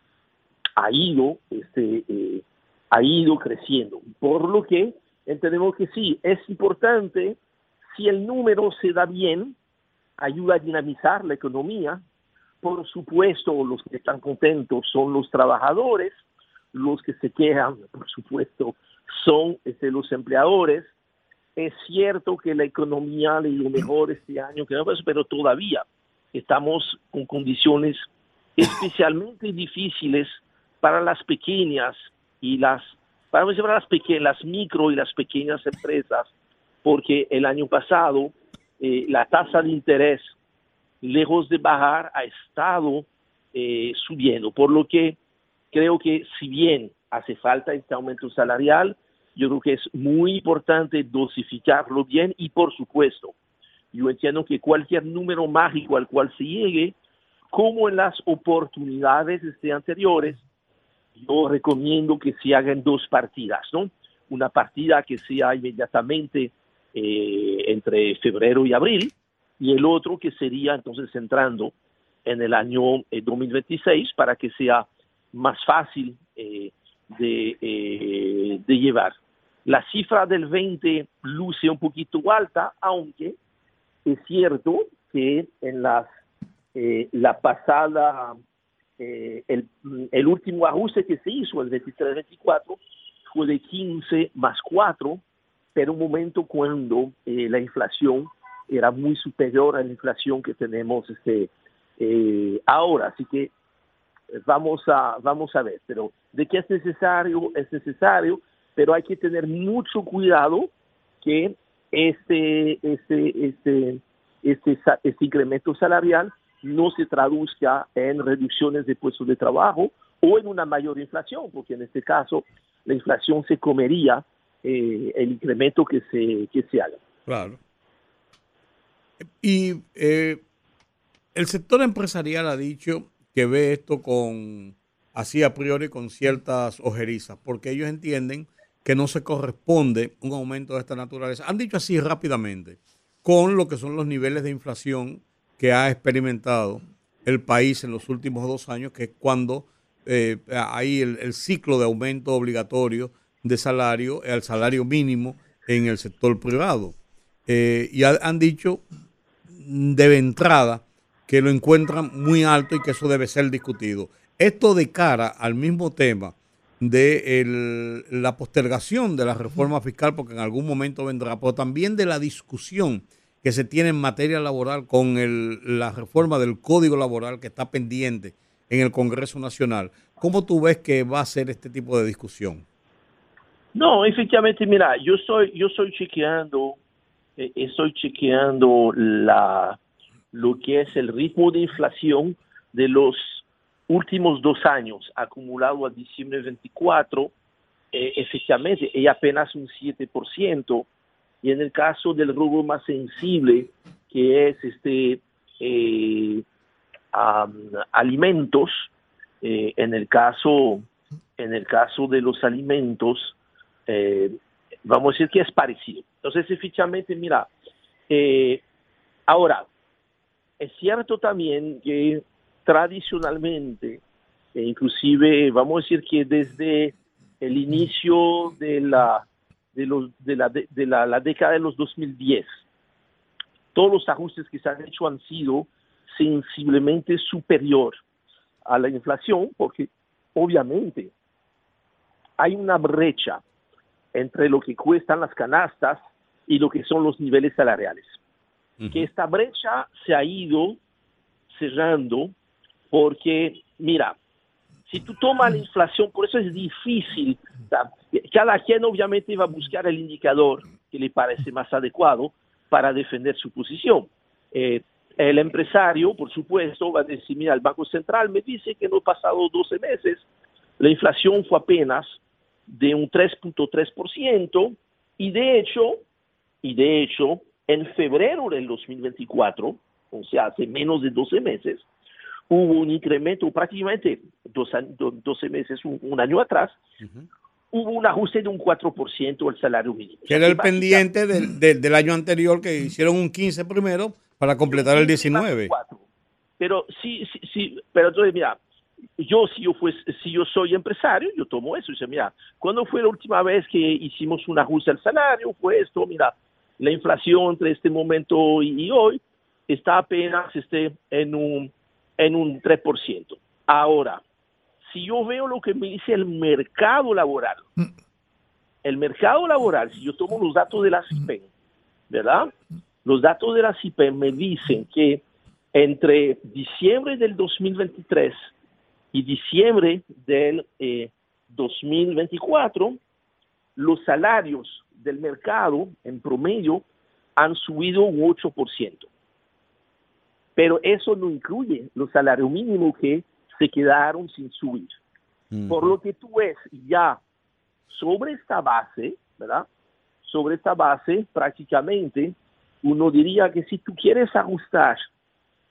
ha ido, este, eh, ha ido creciendo. Por lo que entendemos que sí, es importante, si el número se da bien, ayuda a dinamizar la economía. Por supuesto, los que están contentos son los trabajadores, los que se quejan, por supuesto, son este, los empleadores. Es cierto que la economía le dio mejor este año, que no, pero todavía estamos con condiciones especialmente difíciles para las pequeñas y las, para para las pequeñas, las micro y las pequeñas empresas, porque el año pasado eh, la tasa de interés, lejos de bajar, ha estado eh, subiendo, por lo que creo que si bien hace falta este aumento salarial, yo creo que es muy importante dosificarlo bien y, por supuesto, yo entiendo que cualquier número mágico al cual se llegue como en las oportunidades este, anteriores, yo recomiendo que se hagan dos partidas, ¿no? Una partida que sea inmediatamente eh, entre febrero y abril, y el otro que sería entonces entrando en el año eh, dos mil veintiséis para que sea más fácil eh, de, eh, de llevar. La cifra del veinte luce un poquito alta, aunque es cierto que en las, eh, la pasada, eh, el, el último ajuste que se hizo, el veintitrés veinticuatro, fue de quince más cuatro, pero un momento cuando eh, la inflación era muy superior a la inflación que tenemos este, eh, ahora. Así que vamos a, vamos a ver. Pero de que es necesario, es necesario, pero hay que tener mucho cuidado que este, este, este, este, este incremento salarial no se traduzca en reducciones de puestos de trabajo o en una mayor inflación, porque en este caso la inflación se comería eh, el incremento que se, que se haga. Claro. Y eh, el sector empresarial ha dicho que ve esto con, así a priori, con ciertas ojerizas, porque ellos entienden que no se corresponde un aumento de esta naturaleza. Han dicho así rápidamente, con lo que son los niveles de inflación que ha experimentado el país en los últimos dos años, que es cuando eh, hay el, el ciclo de aumento obligatorio de salario al salario mínimo en el sector privado. Eh, y ha, han dicho de entrada que lo encuentran muy alto y que eso debe ser discutido. Esto de cara al mismo tema de el, la postergación de la reforma fiscal, porque en algún momento vendrá, pero también de la discusión que se tiene en materia laboral con el, la reforma del Código Laboral que está pendiente en el Congreso Nacional. ¿Cómo tú ves que va a ser este tipo de discusión? No, efectivamente, mira, yo estoy, yo estoy chequeando, eh, estoy chequeando la, lo que es el ritmo de inflación de los últimos dos años, acumulado a diciembre veinticuatro, eh, efectivamente, es apenas un siete por ciento, y en el caso del rubro más sensible, que es este eh, um, alimentos, eh, en el caso, en el caso de los alimentos, eh, vamos a decir que es parecido. Entonces, efectivamente, mira, eh, ahora, es cierto también que tradicionalmente, e inclusive vamos a decir que desde el inicio de la de los de la de, de la, la década de los dos mil diez, todos los ajustes que se han hecho han sido sensiblemente superior a la inflación, porque obviamente hay una brecha entre lo que cuestan las canastas y lo que son los niveles salariales. Uh-huh. Que esta brecha se ha ido cerrando porque, mira, si tú tomas la inflación, por eso es difícil, cada quien obviamente va a buscar el indicador que le parece más adecuado para defender su posición. Eh, el empresario, por supuesto, va a decir, mira, el Banco Central me dice que en los pasados doce meses la inflación fue apenas de un tres punto tres por ciento y de hecho, y de hecho, en febrero del dos mil veinticuatro, o sea, hace menos de doce meses, hubo un incremento prácticamente doce meses, un, un año atrás, uh-huh. hubo un ajuste de un cuatro por ciento al salario mínimo. Que era el pendiente del, del, del año anterior, que hicieron un quince primero para completar el diecinueve. Pero sí, sí, sí, pero entonces, mira, yo si yo fuese, si yo soy empresario, yo tomo eso y dice, mira, ¿cuándo fue la última vez que hicimos un ajuste al salario? Fue esto, mira, la inflación entre este momento y, y hoy está apenas este, en un en un tres por ciento. Ahora, si yo veo lo que me dice el mercado laboral, el mercado laboral, si yo tomo los datos de la C I P E M, ¿verdad? Los datos de la C I P E M me dicen que entre diciembre del dos mil veintitrés y diciembre del eh, dos mil veinticuatro, los salarios del mercado en promedio han subido un ocho por ciento. Pero eso no incluye los salarios mínimos que se quedaron sin subir. Mm. Por lo que tú ves ya sobre esta base, ¿verdad? Sobre esta base, prácticamente, uno diría que si tú quieres ajustar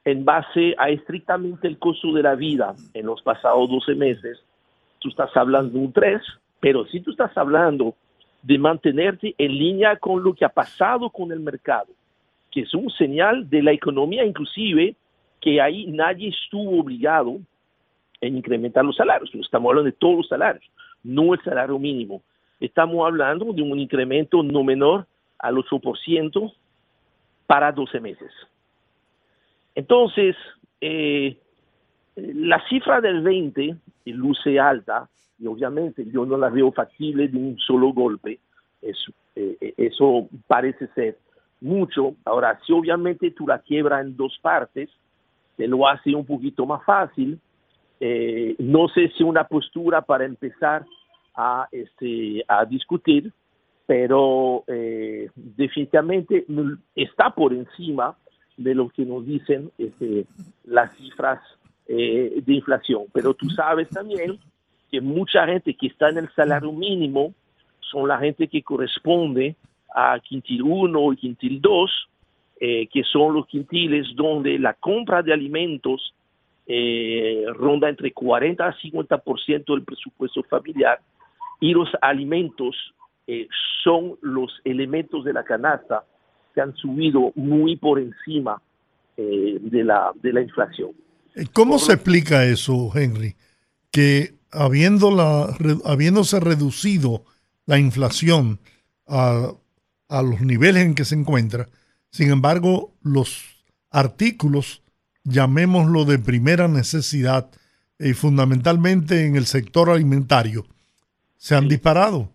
en base a estrictamente el costo de la vida en los pasados doce meses, tú estás hablando de un tres, pero si tú estás hablando de mantenerte en línea con lo que ha pasado con el mercado, que es un señal de la economía, inclusive, que ahí nadie estuvo obligado en incrementar los salarios. Estamos hablando de todos los salarios, no el salario mínimo. Estamos hablando de un incremento no menor al ocho por ciento para doce meses. Entonces, eh, la cifra del veinte luce alta, y obviamente yo no la veo factible de un solo golpe. Eso, eh, eso parece ser mucho. Ahora, si obviamente tú la quiebras en dos partes, te lo hace un poquito más fácil. Eh, no sé si una postura para empezar a, este, a discutir, pero eh, definitivamente está por encima de lo que nos dicen este, las cifras eh, de inflación. Pero tú sabes también que mucha gente que está en el salario mínimo son la gente que corresponde a quintil uno y quintil dos, eh, que son los quintiles donde la compra de alimentos eh, ronda entre cuarenta a cincuenta por ciento del presupuesto familiar, y los alimentos eh, son los elementos de la canasta que han subido muy por encima eh, de, la, de la inflación. ¿Cómo por se lo... explica eso, Henry? Que habiendo la, habiéndose reducido la inflación a, a los niveles en que se encuentra, sin embargo, los artículos, llamémoslo de primera necesidad, y eh, fundamentalmente en el sector alimentario, se han sí. disparado.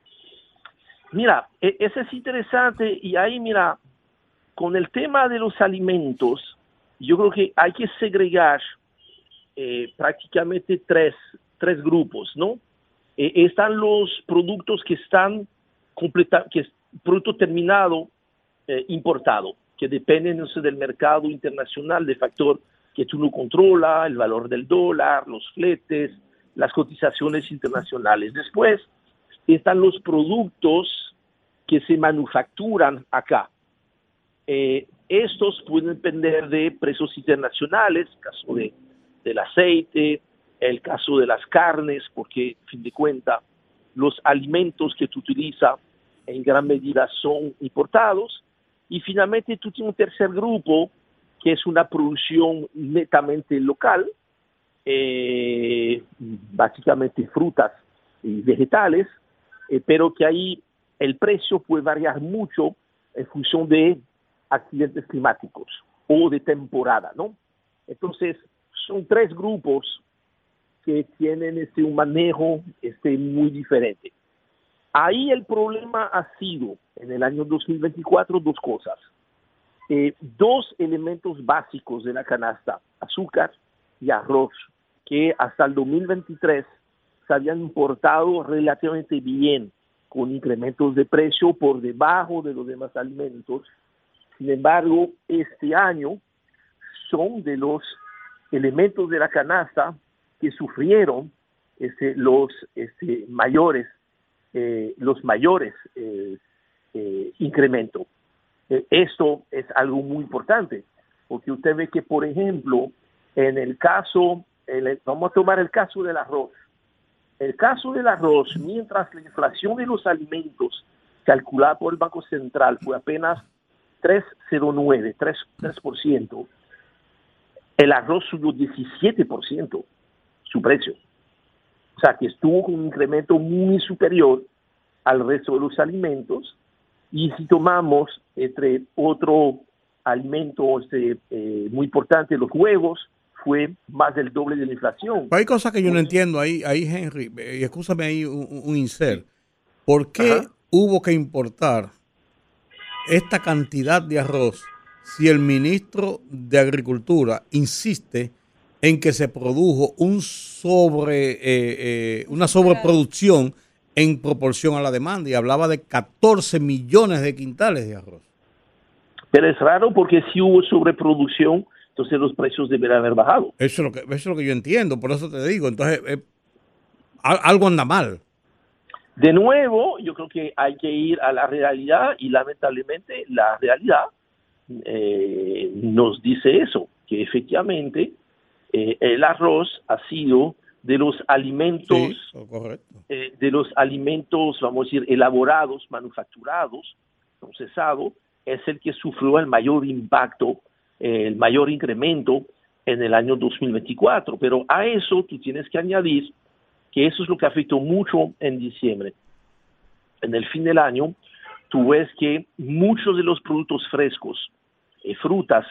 Mira, ese es interesante, y ahí, mira, con el tema de los alimentos, yo creo que hay que segregar eh, prácticamente tres, tres grupos, ¿no? Eh, están los productos que están completa, que es producto terminado eh, importado, que dependen, no sé, del mercado internacional, de factor que tú no controlas, el valor del dólar, los fletes, las cotizaciones internacionales. Después están los productos que se manufacturan acá. Eh, estos pueden depender de precios internacionales, el caso de, del aceite, el caso de las carnes, porque, a fin de cuentas, los alimentos que tú utilizas en gran medida son importados. Y finalmente tú tienes un tercer grupo, que es una producción netamente local, eh, básicamente frutas y vegetales, eh, pero que ahí el precio puede variar mucho en función de accidentes climáticos o de temporada, ¿no? Entonces, son tres grupos que tienen este, un manejo este, muy diferente. Ahí el problema ha sido, en el año dos mil veinticuatro, dos cosas. Eh, dos elementos básicos de la canasta, azúcar y arroz, que hasta el dos mil veintitrés se habían importado relativamente bien, con incrementos de precio por debajo de los demás alimentos. Sin embargo, este año son de los elementos de la canasta que sufrieron este, los este, mayores, eh, los mayores eh, eh, incrementos. Eh, esto es algo muy importante, porque usted ve que, por ejemplo, en el caso, en el, vamos a tomar el caso del arroz. El caso del arroz, mientras la inflación de los alimentos calculada por el Banco Central fue apenas tres coma cero nueve, tres por ciento, el arroz subió diecisiete por ciento su precio. O sea, que estuvo con un incremento muy superior al resto de los alimentos. Y si tomamos entre otro alimento este, eh, muy importante, los huevos, fue más del doble de la inflación. Hay cosas que yo no entiendo ahí, ahí Henry, y escúchame ahí un, un insert. ¿Por qué Ajá. hubo que importar esta cantidad de arroz si el ministro de Agricultura insiste en que se produjo un sobre, eh, eh, una sobreproducción en proporción a la demanda, y hablaba de catorce millones de quintales de arroz? Pero es raro, porque si hubo sobreproducción, entonces los precios deberán haber bajado. Eso es lo que, eso es lo que yo entiendo, por eso te digo. Entonces, eh, algo anda mal. De nuevo, yo creo que hay que ir a la realidad, y lamentablemente la realidad eh, nos dice eso, que efectivamente eh, el arroz ha sido de los alimentos, Sí, correcto. eh, de los alimentos, vamos a decir, elaborados, manufacturados, procesados, es el que sufrió el mayor impacto, eh, el mayor incremento en el año dos mil veinticuatro. Pero a eso tú tienes que añadir que eso es lo que afectó mucho en diciembre. En el fin del año, tú ves que muchos de los productos frescos, eh, frutas,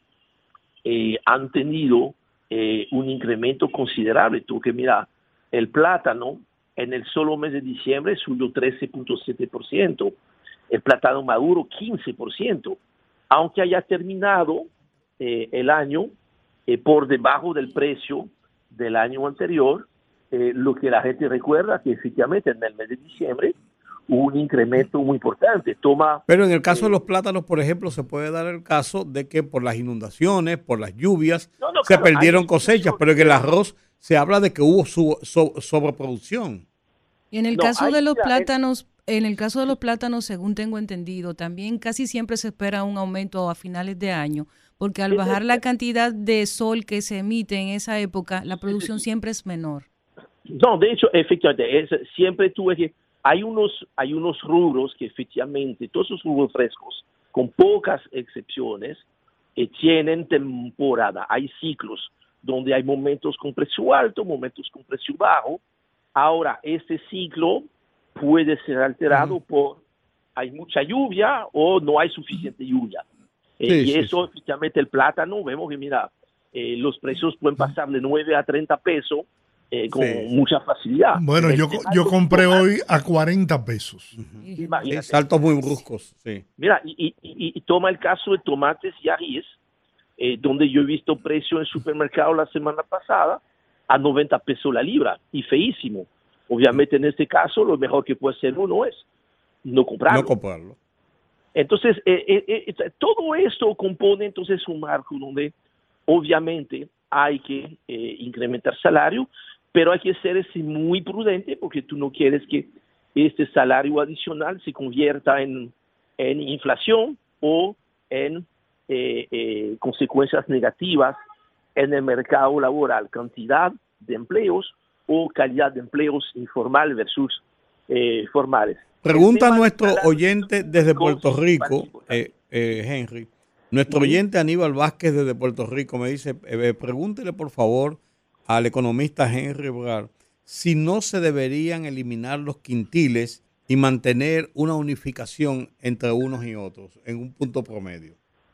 eh, han tenido eh, un incremento considerable. Tú que mira, el plátano en el solo mes de diciembre subió trece punto siete por ciento, el plátano maduro quince por ciento, aunque haya terminado eh, el año eh, por debajo del precio del año anterior. Eh, lo que la gente recuerda que efectivamente en el mes de diciembre hubo un incremento muy importante. Toma, Pero en el caso eh, de los plátanos, por ejemplo, se puede dar el caso de que por las inundaciones, por las lluvias, No, no, se claro, perdieron hay cosechas, pero en el arroz se habla de que hubo su, so- sobreproducción. Y en el No, caso ahí de los mira, el- plátanos, en el caso de los plátanos, según tengo entendido, también casi siempre se espera un aumento a finales de año, porque al Sí, bajar sí, la sí. cantidad de sol que se emite en esa época, la Sí, sí, producción sí. siempre es menor. No, de hecho, efectivamente, es, siempre tuve que, hay unos, hay unos rubros que efectivamente, todos esos rubros frescos, con pocas excepciones, eh, tienen temporada, hay ciclos, donde hay momentos con precio alto, momentos con precio bajo. Ahora, este ciclo puede ser alterado uh-huh. por, hay mucha lluvia o no hay suficiente lluvia. Eh, sí, y sí, eso, sí. efectivamente, el plátano, vemos que, mira, eh, los precios pueden pasar de nueve a treinta pesos, Eh, con Sí. mucha facilidad. Bueno, yo, yo compré hoy a cuarenta pesos. Uh-huh. Imagínate. Sí, saltos muy bruscos, sí. Mira, y, y, y toma el caso de tomates y ajíes, eh, donde yo he visto precio en supermercado la semana pasada a noventa pesos la libra, y feísimo. Obviamente en este caso lo mejor que puede hacer uno es no comprarlo. No comprarlo. Entonces, eh, eh, eh, todo esto compone entonces un marco donde obviamente hay que eh, incrementar salario, pero hay que ser ese muy prudente porque tú no quieres que este salario adicional se convierta en, en inflación o en eh, eh, consecuencias negativas en el mercado laboral, cantidad de empleos o calidad de empleos informal versus eh, formales. Pregunta a nuestro oyente desde Puerto Rico, eh, eh, Henry, nuestro oyente Aníbal Vázquez desde Puerto Rico me dice, eh, pregúntele por favor al economista Henry Ebrar si no se deberían eliminar los quintiles y mantener una unificación entre unos y otros en un punto promedio.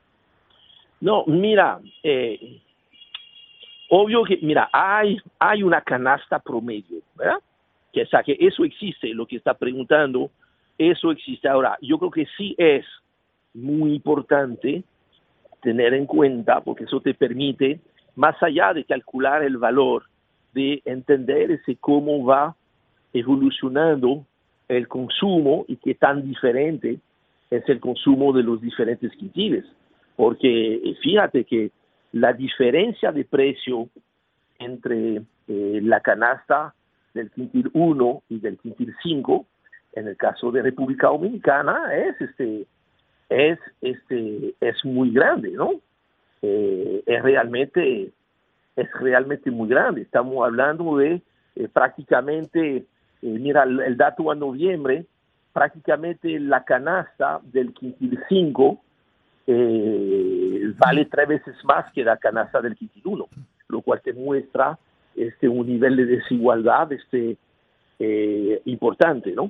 No, mira, eh, obvio que, mira, hay, hay una canasta promedio, ¿verdad? Que, o sea, que eso existe, lo que está preguntando, eso existe. Ahora, yo creo que sí es muy importante tener en cuenta, porque eso te permite, más allá de calcular el valor, de entender ese cómo va evolucionando el consumo y qué tan diferente es el consumo de los diferentes quintiles. Porque fíjate que la diferencia de precio entre eh, la canasta del quintil uno y del quintil cinco, en el caso de República Dominicana, es este es este es muy grande, ¿no? Eh, es realmente es realmente muy grande. Estamos hablando de eh, prácticamente, eh, mira, el, el dato a noviembre, prácticamente la canasta del quintil cinco eh, vale tres veces más que la canasta del quintil uno, lo cual te muestra este un nivel de desigualdad este eh, importante, ¿no?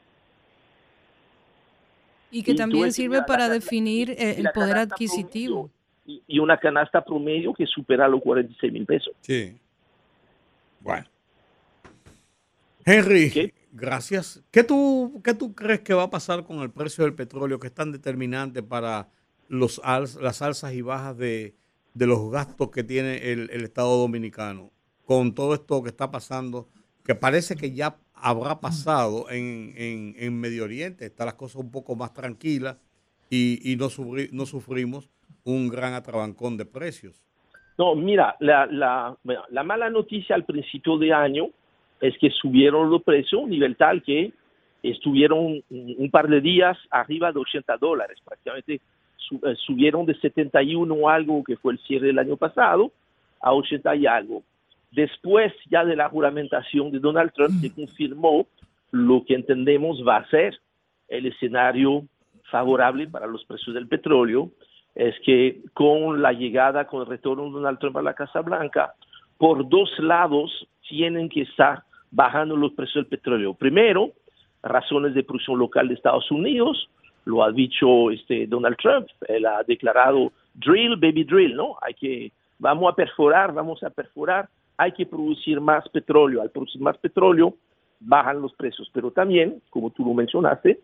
Y que y también sirve mira, para la, definir la, eh, el poder adquisitivo. Promedio, y, y una canasta promedio que supera los cuarenta y seis mil pesos. Sí. Bueno. Henry, ¿qué? Gracias. ¿Qué tú, ¿Qué tú crees que va a pasar con el precio del petróleo, que es tan determinante para los als, las alzas y bajas de, de los gastos que tiene el, el Estado Dominicano? Con todo esto que está pasando, que parece que ya habrá pasado en, en, en Medio Oriente, están las cosas un poco más tranquilas y, y no, sufri, no sufrimos un gran atrabancón de precios. No, mira, la, la, la mala noticia al principio de año es que subieron los precios a un nivel tal que estuvieron un, un par de días arriba de ochenta dólares, prácticamente su, eh, subieron de setenta y uno algo, que fue el cierre del año pasado, a ochenta y algo. Después ya de la juramentación de Donald Trump, se confirmó lo que entendemos va a ser el escenario favorable para los precios del petróleo, es que con la llegada, con el retorno de Donald Trump a la Casa Blanca, por dos lados tienen que estar bajando los precios del petróleo. Primero, razones de producción local de Estados Unidos, lo ha dicho este Donald Trump, él ha declarado drill, baby drill, ¿no? Hay que, vamos a perforar, vamos a perforar, hay que producir más petróleo. Al producir más petróleo, bajan los precios. Pero también, como tú lo mencionaste,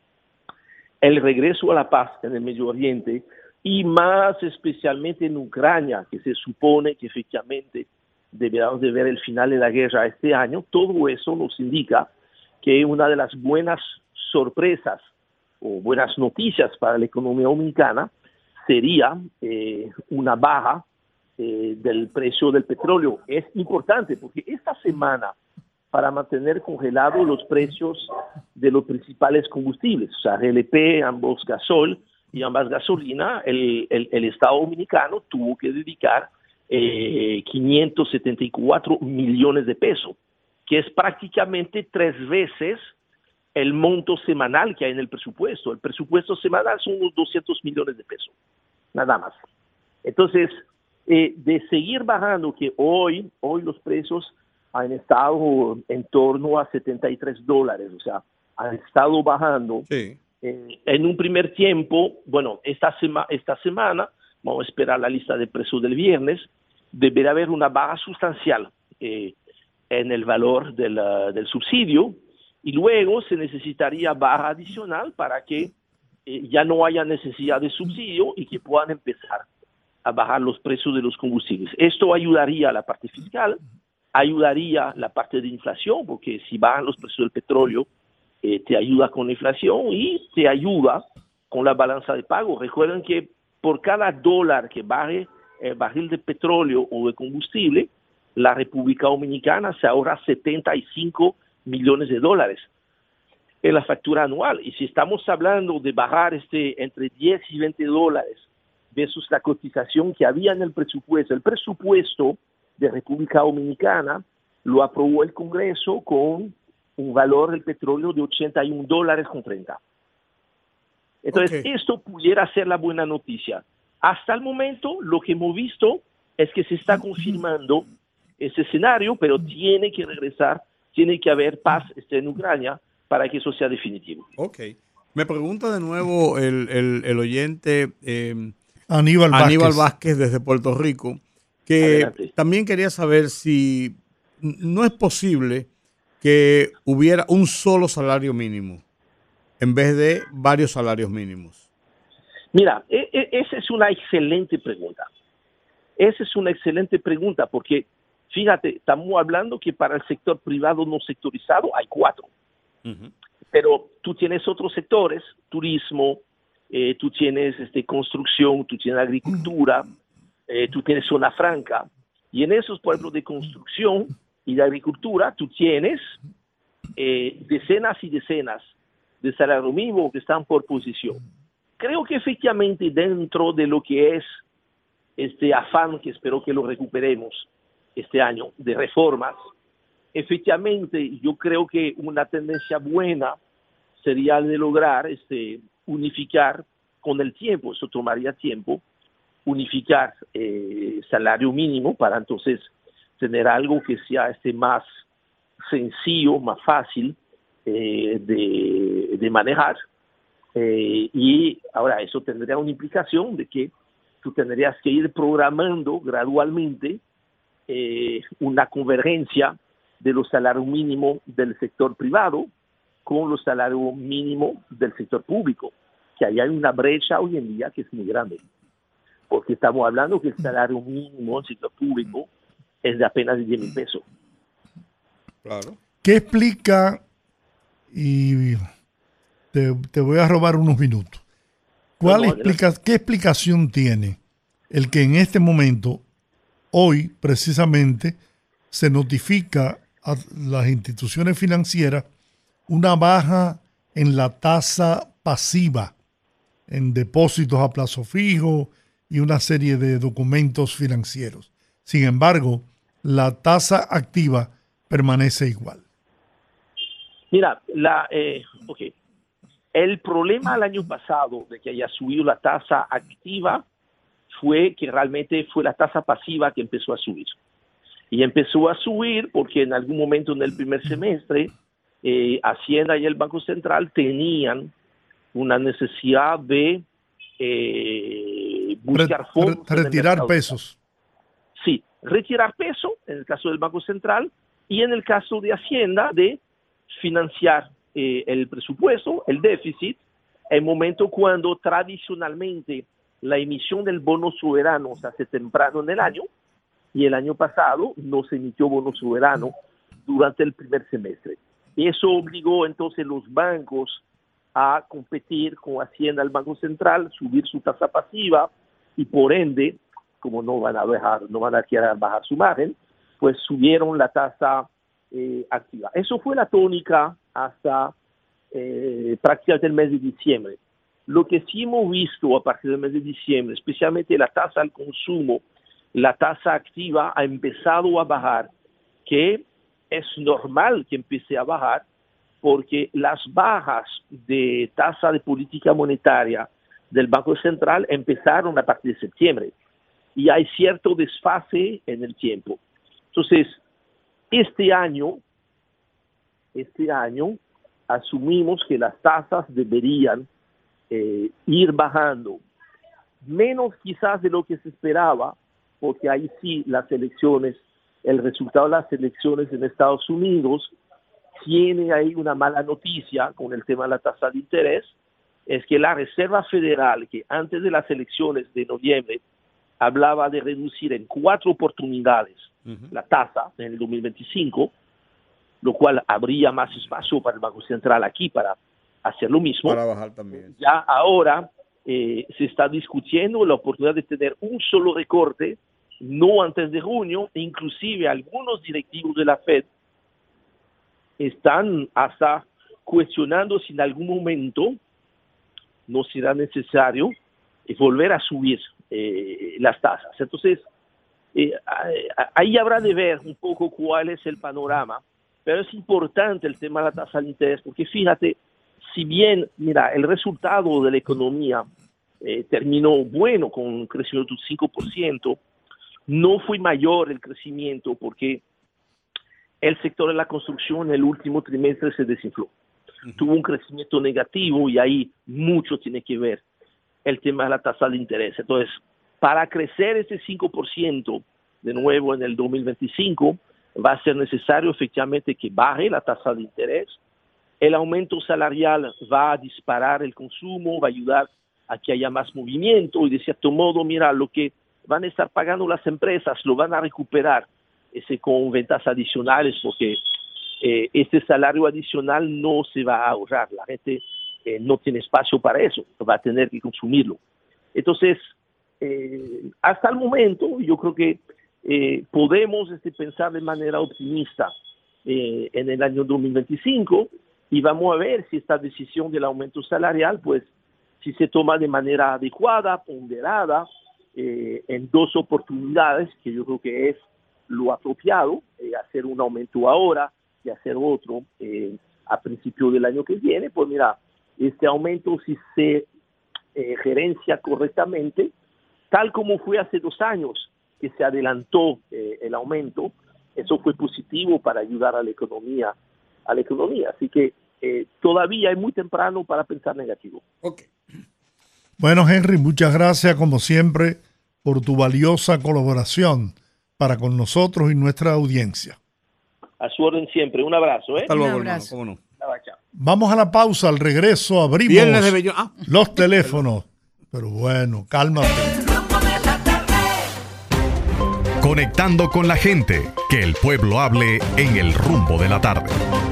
el regreso a la paz en el Medio Oriente y más especialmente en Ucrania, que se supone que efectivamente deberemos de ver el final de la guerra este año, todo eso nos indica que una de las buenas sorpresas o buenas noticias para la economía dominicana sería eh, una baja eh, del precio del petróleo. Es importante porque esta semana, para mantener congelados los precios de los principales combustibles, o sea, G L P, ambos gasol y ambas gasolina, el, el, el Estado Dominicano tuvo que dedicar eh, quinientos setenta y cuatro millones de pesos, que es prácticamente tres veces el monto semanal que hay en el presupuesto. El presupuesto semanal son unos doscientos millones de pesos, nada más. Entonces, eh, de seguir bajando, que hoy, hoy los precios han estado en torno a setenta y tres dólares, o sea, han estado bajando. Sí. Eh, en un primer tiempo, bueno, esta, sema, esta semana, vamos a esperar la lista de precios del viernes, deberá haber una baja sustancial eh, en el valor del, uh, del subsidio, y luego se necesitaría baja adicional para que eh, ya no haya necesidad de subsidio y que puedan empezar a bajar los precios de los combustibles. Esto ayudaría a la parte fiscal, ayudaría la parte de inflación, porque si bajan los precios del petróleo, eh, te ayuda con la inflación y te ayuda con la balanza de pago. Recuerden que por cada dólar que baje el barril de petróleo o de combustible, la República Dominicana se ahorra setenta y cinco millones de dólares en la factura anual. Y si estamos hablando de bajar este entre diez y veinte dólares versus la cotización que había en el presupuesto, el presupuesto de República Dominicana lo aprobó el Congreso con un valor del petróleo de ochenta y un dólares con treinta. Entonces, okay, esto pudiera ser la buena noticia. Hasta el momento, lo que hemos visto es que se está confirmando ese escenario, pero tiene que regresar, tiene que haber paz este, en Ucrania para que eso sea definitivo. Ok. Me pregunta de nuevo el, el, el oyente eh, Aníbal Vázquez. Aníbal Vázquez desde Puerto Rico, que Adelante. También quería saber si no es posible que hubiera un solo salario mínimo en vez de varios salarios mínimos. Mira, e- e- esa es una excelente pregunta. Esa es una excelente pregunta porque, fíjate, estamos hablando que para el sector privado no sectorizado hay cuatro. Uh-huh. Pero tú tienes otros sectores, turismo, eh, tú tienes este, construcción, tú tienes agricultura, eh, tú tienes zona franca. Y en esos pueblos de construcción y de agricultura, tú tienes eh, decenas y decenas de salario mínimo que están por posición. Creo que efectivamente dentro de lo que es este afán, que espero que lo recuperemos este año, de reformas, efectivamente yo creo que una tendencia buena sería de lograr este, unificar con el tiempo, eso tomaría tiempo, unificar eh, salario mínimo para entonces tener algo que sea este, más sencillo, más fácil eh, de, de manejar. Eh, y ahora eso tendría una implicación de que tú tendrías que ir programando gradualmente eh, una convergencia de los salarios mínimos del sector privado con los salarios mínimos del sector público, que ahí hay una brecha hoy en día que es muy grande, porque estamos hablando que el salario mínimo del sector público es de apenas diez mil pesos. Claro. ¿Qué explica, y te, te voy a robar unos minutos, ¿cuál no, no, explica, qué explicación tiene el que en este momento, hoy precisamente, se notifica a las instituciones financieras una baja en la tasa pasiva en depósitos a plazo fijo y una serie de documentos financieros. Sin embargo, la tasa activa permanece igual. Mira, la, eh, okay. El problema el año pasado de que haya subido la tasa activa fue que realmente fue la tasa pasiva que empezó a subir. Y empezó a subir porque en algún momento en el primer semestre eh, Hacienda y el Banco Central tenían una necesidad de eh, buscar fondos. Re- retirar pesos. Sí, retirar peso en el caso del Banco Central y en el caso de Hacienda de financiar eh, el presupuesto, el déficit, en momento cuando tradicionalmente la emisión del bono soberano se hace temprano en el año y el año pasado no se emitió bono soberano durante el primer semestre. Eso obligó entonces los bancos a competir con Hacienda, el Banco Central, subir su tasa pasiva y por ende, como no van a dejar, no van a querer bajar su margen, pues subieron la tasa eh, activa. Eso fue la tónica hasta eh, prácticamente el mes de diciembre. Lo que sí hemos visto a partir del mes de diciembre, especialmente la tasa al consumo, la tasa activa ha empezado a bajar, que es normal que empiece a bajar, porque las bajas de tasa de política monetaria del Banco Central empezaron a partir de septiembre y hay cierto desfase en el tiempo. Entonces, este año, este año asumimos que las tasas deberían eh, ir bajando, menos quizás de lo que se esperaba, porque ahí sí las elecciones, el resultado de las elecciones en Estados Unidos tiene ahí una mala noticia con el tema de la tasa de interés, es que la Reserva Federal, que antes de las elecciones de noviembre hablaba de reducir en cuatro oportunidades uh-huh. la tasa en el dos mil veinticinco, lo cual habría más espacio para el Banco Central aquí para hacer lo mismo. Para bajar también. Ya ahora eh, se está discutiendo la oportunidad de tener un solo recorte, no antes de junio, e inclusive algunos directivos de la Fed están hasta cuestionando si en algún momento no será necesario volver a subir eh, las tasas. Entonces, eh, ahí habrá de ver un poco cuál es el panorama, pero es importante el tema de la tasa de interés, porque fíjate, si bien, mira, el resultado de la economía eh, terminó bueno con un crecimiento del cinco por ciento, no fue mayor el crecimiento porque el sector de la construcción en el último trimestre se desinfló. Uh-huh. Tuvo un crecimiento negativo y ahí mucho tiene que ver el tema de la tasa de interés. Entonces, para crecer ese cinco por ciento de nuevo en el dos mil veinticinco, va a ser necesario efectivamente que baje la tasa de interés. El aumento salarial va a disparar el consumo, va a ayudar a que haya más movimiento y de cierto modo, mira, lo que van a estar pagando las empresas lo van a recuperar ese con ventas adicionales porque eh, este salario adicional no se va a ahorrar, la gente eh, no tiene espacio para eso, va a tener que consumirlo. Entonces, eh, hasta el momento yo creo que eh, podemos este, pensar de manera optimista eh, en el año dos mil veinticinco y vamos a ver si esta decisión del aumento salarial, pues, si se toma de manera adecuada, ponderada, eh, en dos oportunidades, que yo creo que es lo apropiado, eh, hacer un aumento ahora y hacer otro eh, a principio del año que viene. Pues mira, este aumento si se eh, gerencia correctamente, tal como fue hace dos años que se adelantó eh, el aumento, eso fue positivo para ayudar a la economía, a la economía. Así que eh, todavía es muy temprano para pensar negativo. Okay. Bueno, Henry, muchas gracias como siempre por tu valiosa colaboración para con nosotros y nuestra audiencia. A su orden siempre. Un abrazo. ¿eh? Hasta luego, Un abrazo. hermano. ¿Cómo no? Vamos a la pausa. Al regreso abrimos Viernes de Bellón. Ah. los teléfonos. Pero bueno, cálmate. Conectando con la gente, que el pueblo hable en el rumbo de la tarde.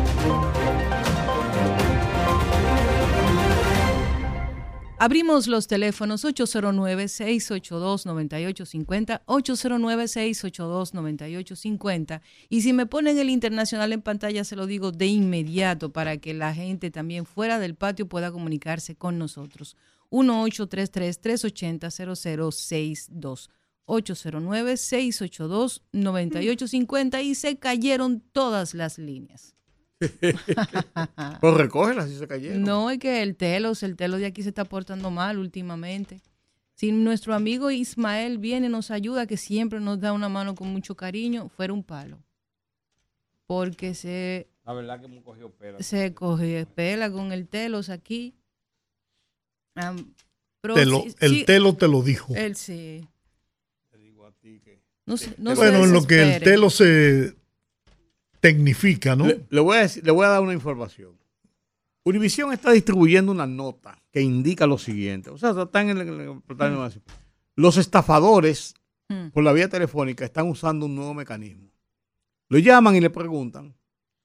Abrimos los teléfonos ocho cero nueve, seis ocho dos, nueve ocho cinco cero, ocho cero nueve, seis ocho dos, nueve ocho cinco cero. Y si me ponen el internacional en pantalla, se lo digo de inmediato para que la gente también fuera del patio pueda comunicarse con nosotros. uno ocho tres tres, tres ocho cero, cero cero seis dos. ocho cero nueve, seis ocho dos, nueve ocho cinco cero y se cayeron todas las líneas. Pues recógelas si se cayeron. No, es que el telos, el telos de aquí se está portando mal últimamente. Si nuestro amigo Ismael viene, nos ayuda, que siempre nos da una mano con mucho cariño, fuera un palo. Porque se... La verdad que hemos cogido pela. Se cogió pela con el telos aquí. Um, pero te lo, sí, el sí, telo te lo dijo. Él sí. Te digo a ti que... No, no bueno, en lo que el telo se tecnifica, ¿no? Le, le, voy a decir, le voy a dar una información. Univisión está distribuyendo una nota que indica lo siguiente. O sea, están en el, en el portal de información. Los estafadores hmm. por la vía telefónica están usando un nuevo mecanismo. Lo llaman y le preguntan.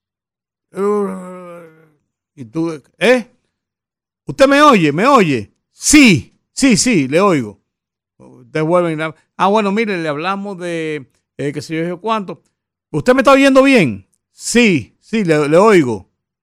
Y tú, ¿eh? ¿Usted me oye? ¿Me oye? Sí, sí, sí, le oigo. Ustedes vuelven y ah, bueno, mire, le hablamos de, eh, qué sé yo, cuánto. ¿Usted me está oyendo bien? Sí, sí, le, le oigo.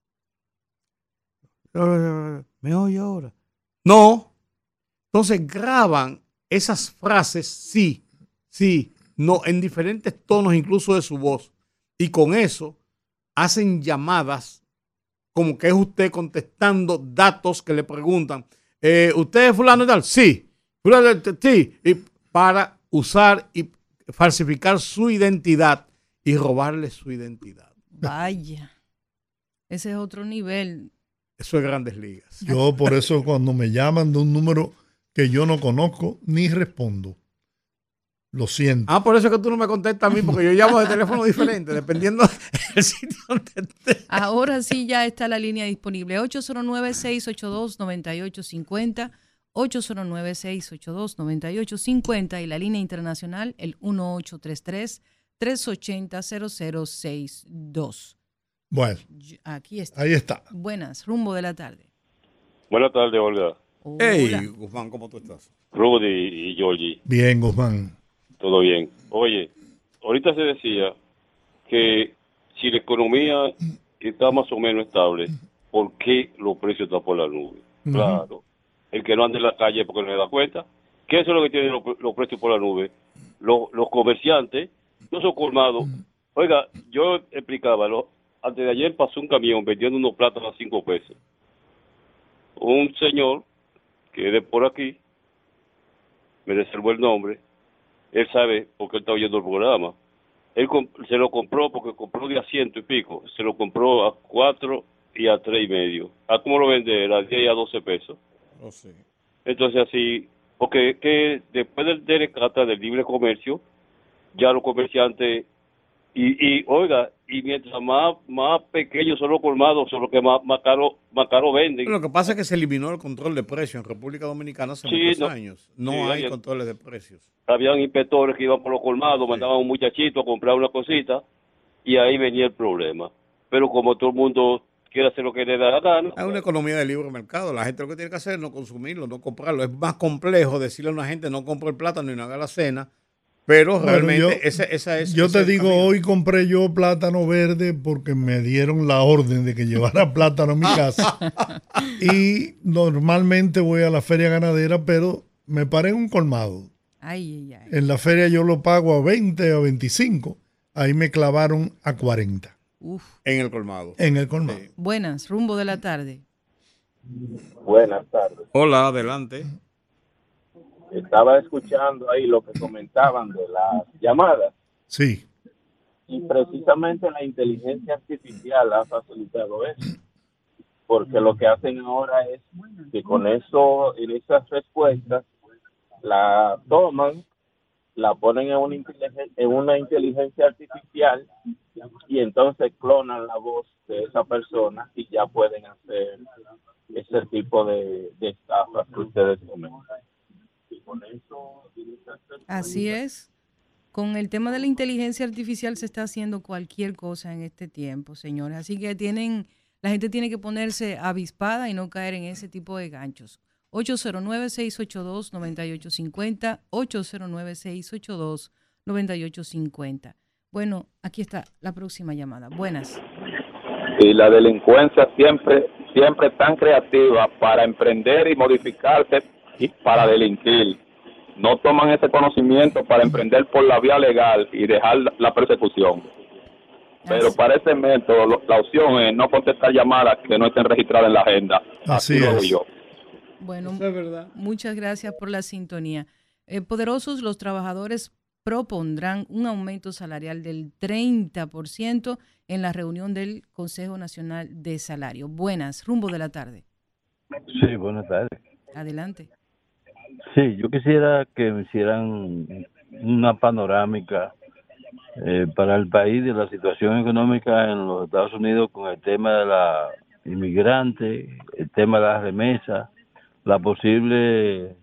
¿Me oye ahora? No. Entonces graban esas frases, sí, sí, no, en diferentes tonos incluso de su voz. Y con eso hacen llamadas como que es usted contestando datos que le preguntan. Eh, ¿Usted es fulano y tal? Sí. Fulano, sí. Y para usar y falsificar su identidad y robarle su identidad. Vaya. Ese es otro nivel. Eso es Grandes Ligas. Yo por eso cuando me llaman de un número que yo no conozco, ni respondo. Lo siento. Ah, por eso es que tú no me contestas a mí, porque yo llamo de teléfono diferente, dependiendo del sitio donde esté. Ahora sí ya está la línea disponible. ocho cero nueve, seis ocho dos, nueve ocho cinco cero, ocho cero nueve, seis ocho dos, nueve ocho cinco cero y la línea internacional, el uno ocho tres tres, tres ocho cero, cero cero seis dos. Bueno, aquí está. Ahí está. Buenas, rumbo de la tarde. Buenas tardes, Olga. Hey, Guzmán, ¿cómo tú estás? Rudy y Georgie. Bien, Guzmán. Todo bien. Oye, ahorita se decía que si la economía está más o menos estable, ¿por qué los precios están por la nube? Uh-huh. Claro. El que no anda en la calle porque no se da cuenta. ¿Qué es lo que tienen los, los precios por la nube? Los, los comerciantes no son colmados. Uh-huh. Oiga, yo explicaba, ¿no? Antes de ayer pasó un camión vendiendo unos plátanos a cinco pesos. Un señor que es de por aquí, me reservó el nombre, él sabe porque él está oyendo el programa. Él se lo compró porque compró de a ciento y pico, se lo compró a cuatro y a tres y medio. ¿A cómo lo vende? A diez y a doce pesos. Oh, sí. Entonces así, porque que después del decreto del libre comercio, ya los comerciantes, y, y oiga, y mientras más más pequeños son los colmados, son los que más, más caro más caro venden. Lo que pasa es que se eliminó el control de precios en República Dominicana hace sí, muchos no, años. No sí, hay había, controles de precios. Habían inspectores que iban por los colmados, sí. mandaban a un muchachito a comprar una cosita y ahí venía el problema. Pero como todo el mundo quiere hacer lo que le da la gana. Hay una economía de libre mercado. La gente lo que tiene que hacer es no consumirlo, no comprarlo. Es más complejo decirle a una gente no compre el plátano y no haga la cena. Pero bueno, realmente yo, esa, esa es... Yo te digo, camino. Hoy compré yo plátano verde porque me dieron la orden de que llevara plátano a mi casa. Y normalmente voy a la feria ganadera, pero me paré en un colmado. Ay, ay, ay. En la feria yo lo pago a veinte, a veinticinco. Ahí me clavaron a cuarenta. Uf. En el colmado. En el colmado. Sí. Buenas, rumbo de la tarde. Buenas tardes. Hola, adelante. Estaba escuchando ahí lo que comentaban de las llamadas. Sí. Y precisamente la inteligencia artificial ha facilitado eso. Porque lo que hacen ahora es que con eso, en esas respuestas, la toman, la ponen en una inteligencia, en una inteligencia artificial y entonces clonan la voz de esa persona y ya pueden hacer ese tipo de, de estafas que ustedes comentan. Así es. Con el tema de la inteligencia artificial se está haciendo cualquier cosa en este tiempo, señores. Así que tienen, la gente tiene que ponerse avispada y no caer en ese tipo de ganchos. ocho cero nueve, seis ocho dos, nueve ocho cinco cero, ocho cero nueve, seis ocho dos, nueve ocho cinco cero. Bueno, aquí está la próxima llamada. Buenas. Y la delincuencia siempre, siempre tan creativa para emprender y modificarse para delinquir. No toman ese conocimiento para emprender por la vía legal y dejar la persecución. Pero para ese método, la opción es no contestar llamadas que no estén registradas en la agenda. Así, Así lo hago es. yo. Bueno, Eso es verdad. muchas gracias por la sintonía. Eh, poderosos, los trabajadores propondrán un aumento salarial del treinta por ciento en la reunión del Consejo Nacional de Salario. Buenas, rumbo de la tarde. Sí, buenas tardes. Adelante. Sí, yo quisiera que me hicieran una panorámica eh, para el país de la situación económica en los Estados Unidos con el tema de la inmigrante, el tema de las remesas, la posible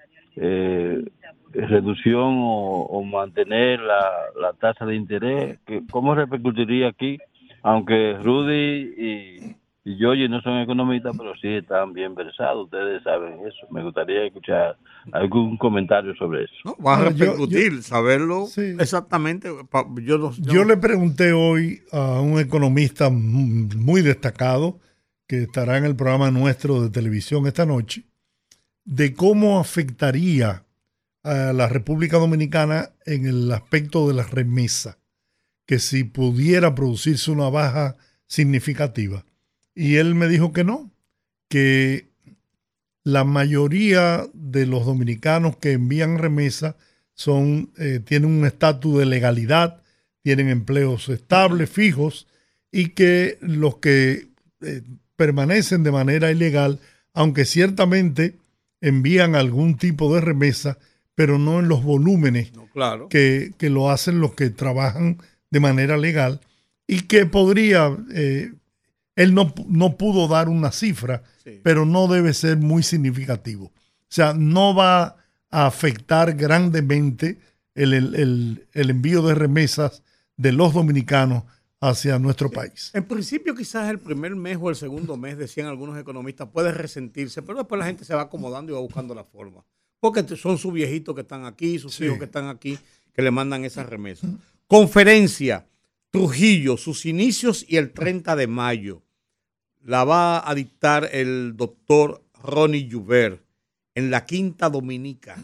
eh, reducción o, o mantener la, la tasa de interés. Que, ¿Cómo repercutiría aquí? Aunque Rudy y, y Yoyi no son economistas, pero sí están bien versados, ustedes saben eso. Me gustaría escuchar algún comentario sobre eso. No, va a Bueno, yo- repercutir, yo- saberlo Sí. exactamente. pa- Yo, no, Yo le pregunté hoy a un economista m- muy destacado que estará en el programa nuestro de televisión esta noche, de cómo afectaría a la República Dominicana en el aspecto de la remesa, que si pudiera producirse una baja significativa. Y él me dijo que no, que la mayoría de los dominicanos que envían remesa son, eh, tienen un estatus de legalidad, tienen empleos estables, fijos, y que los que eh, permanecen de manera ilegal, aunque ciertamente envían algún tipo de remesa, pero no en los volúmenes no, claro. que, que lo hacen los que trabajan de manera legal, y que podría, eh, él no, no pudo dar una cifra, Sí. pero no debe ser muy significativo. O sea, no va a afectar grandemente el, el, el- el envío de remesas de los dominicanos hacia nuestro país. En principio, quizás el primer mes o el segundo mes, decían algunos economistas, puede resentirse, pero después la gente se va acomodando y va buscando la forma. Porque t- son sus viejitos que están aquí, sus Sí. hijos que están aquí, que le mandan esas remesas. Conferencia, Trujillo, sus inicios y el treinta de mayo. La va a dictar el doctor Ronnie Joubert en la Quinta Dominica,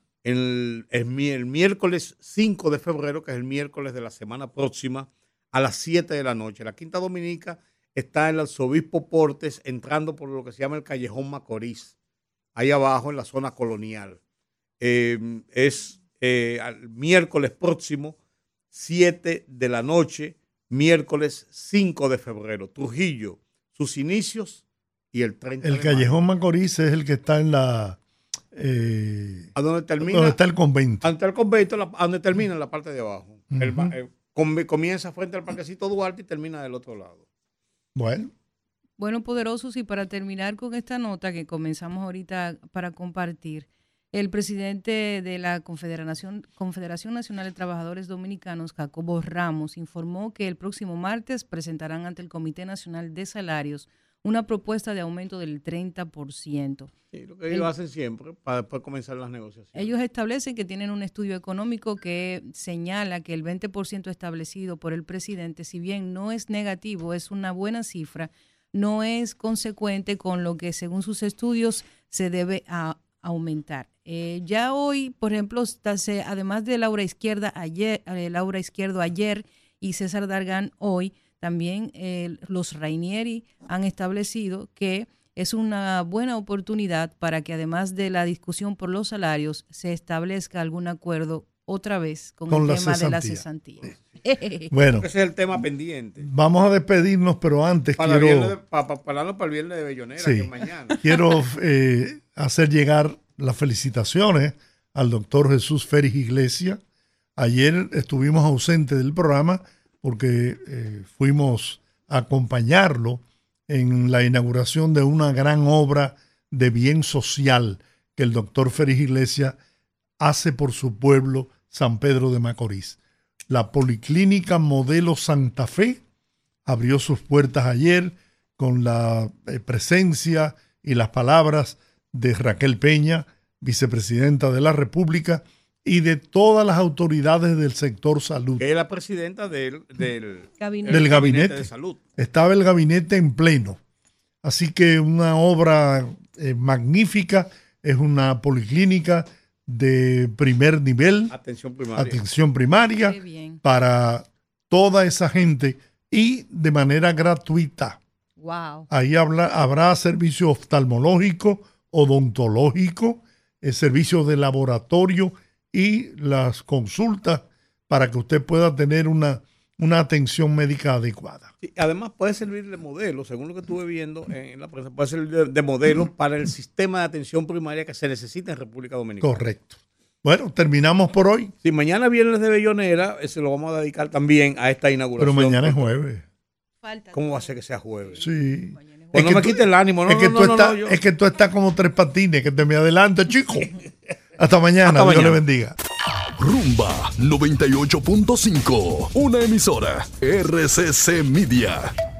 el, el mi- el miércoles cinco de febrero, que es el miércoles de la semana próxima, a las siete de la noche. La Quinta Dominica está en el Arzobispo Portes, entrando por lo que se llama el Callejón Macorís, ahí abajo en la zona colonial. Eh, es eh, al miércoles próximo, siete de la noche, miércoles cinco de febrero. Trujillo, sus inicios y el treinta El de mayo. Callejón Macorís es el que está en la... eh, ¿A dónde termina? donde está el convento. Ante el convento, la- a donde termina en la parte de abajo. El Ujú. ba- eh, com- comienza frente al Parquecito Duarte y termina del otro lado. Bueno, Bueno, poderosos, y para terminar con esta nota que comenzamos ahorita para compartir, el presidente de la Confederación, Confederación Nacional de Trabajadores Dominicanos, Jacobo Ramos, informó que el próximo martes presentarán ante el Comité Nacional de Salarios una propuesta de aumento del treinta por ciento. Sí, lo que ellos El- hacen siempre para después comenzar las negociaciones. Ellos establecen que tienen un estudio económico que señala que el veinte por ciento establecido por el presidente, si bien no es negativo, es una buena cifra, no es consecuente con lo que según sus estudios se debe a aumentar. Eh, ya hoy, por ejemplo, está- se- además de Laura Izquierda ayer, eh, Laura Izquierdo ayer y César Dargan hoy, también eh, los Rainieri han establecido que es una buena oportunidad para que además de la discusión por los salarios se establezca algún acuerdo otra vez con, Con el la tema de la cesantía. cesantía. bueno, Ese es el tema pendiente. vamos a despedirnos, pero antes Para, quiero... viernes de- pa- pa- para, para el viernes de Bellonera, Sí. que es mañana. Quiero eh, hacer llegar las felicitaciones al doctor Jesús Félix Iglesias. Ayer estuvimos ausentes del programa porque eh, fuimos a acompañarlo en la inauguración de una gran obra de bien social que el doctor Félix Iglesias hace por su pueblo, San Pedro de Macorís. La Policlínica Modelo Santa Fe abrió sus puertas ayer con la eh, presencia y las palabras de Raquel Peña, vicepresidenta de la República, y de todas las autoridades del sector salud. Que es la presidenta del, del, Gabinete. Del gabinete. de salud. Estaba el gabinete en pleno. Así que una obra eh, magnífica es una policlínica de primer nivel, atención primaria, atención primaria para toda esa gente y de manera gratuita. Wow. Ahí habla, habrá servicio oftalmológico, odontológico, el servicio de laboratorio y las consultas para que usted pueda tener una, una atención médica adecuada. Sí, además puede servir de modelo, según lo que estuve viendo en la prensa, puede servir de, de modelo para el sistema de atención primaria que se necesita en República Dominicana. Correcto. Bueno, terminamos por hoy. Sí, mañana viernes de Bellonera, se lo vamos a dedicar también a esta inauguración. Pero mañana es jueves. ¿Cómo va a ser que sea jueves? Sí. Pues no me quite el ánimo. No, es, que no, tú no, estás, no, yo... es que tú estás como tres patines, que te me adelanta, chico. Hasta mañana. Hasta Dios mañana. le bendiga. Rumba noventa y ocho punto cinco, una emisora R C C Media.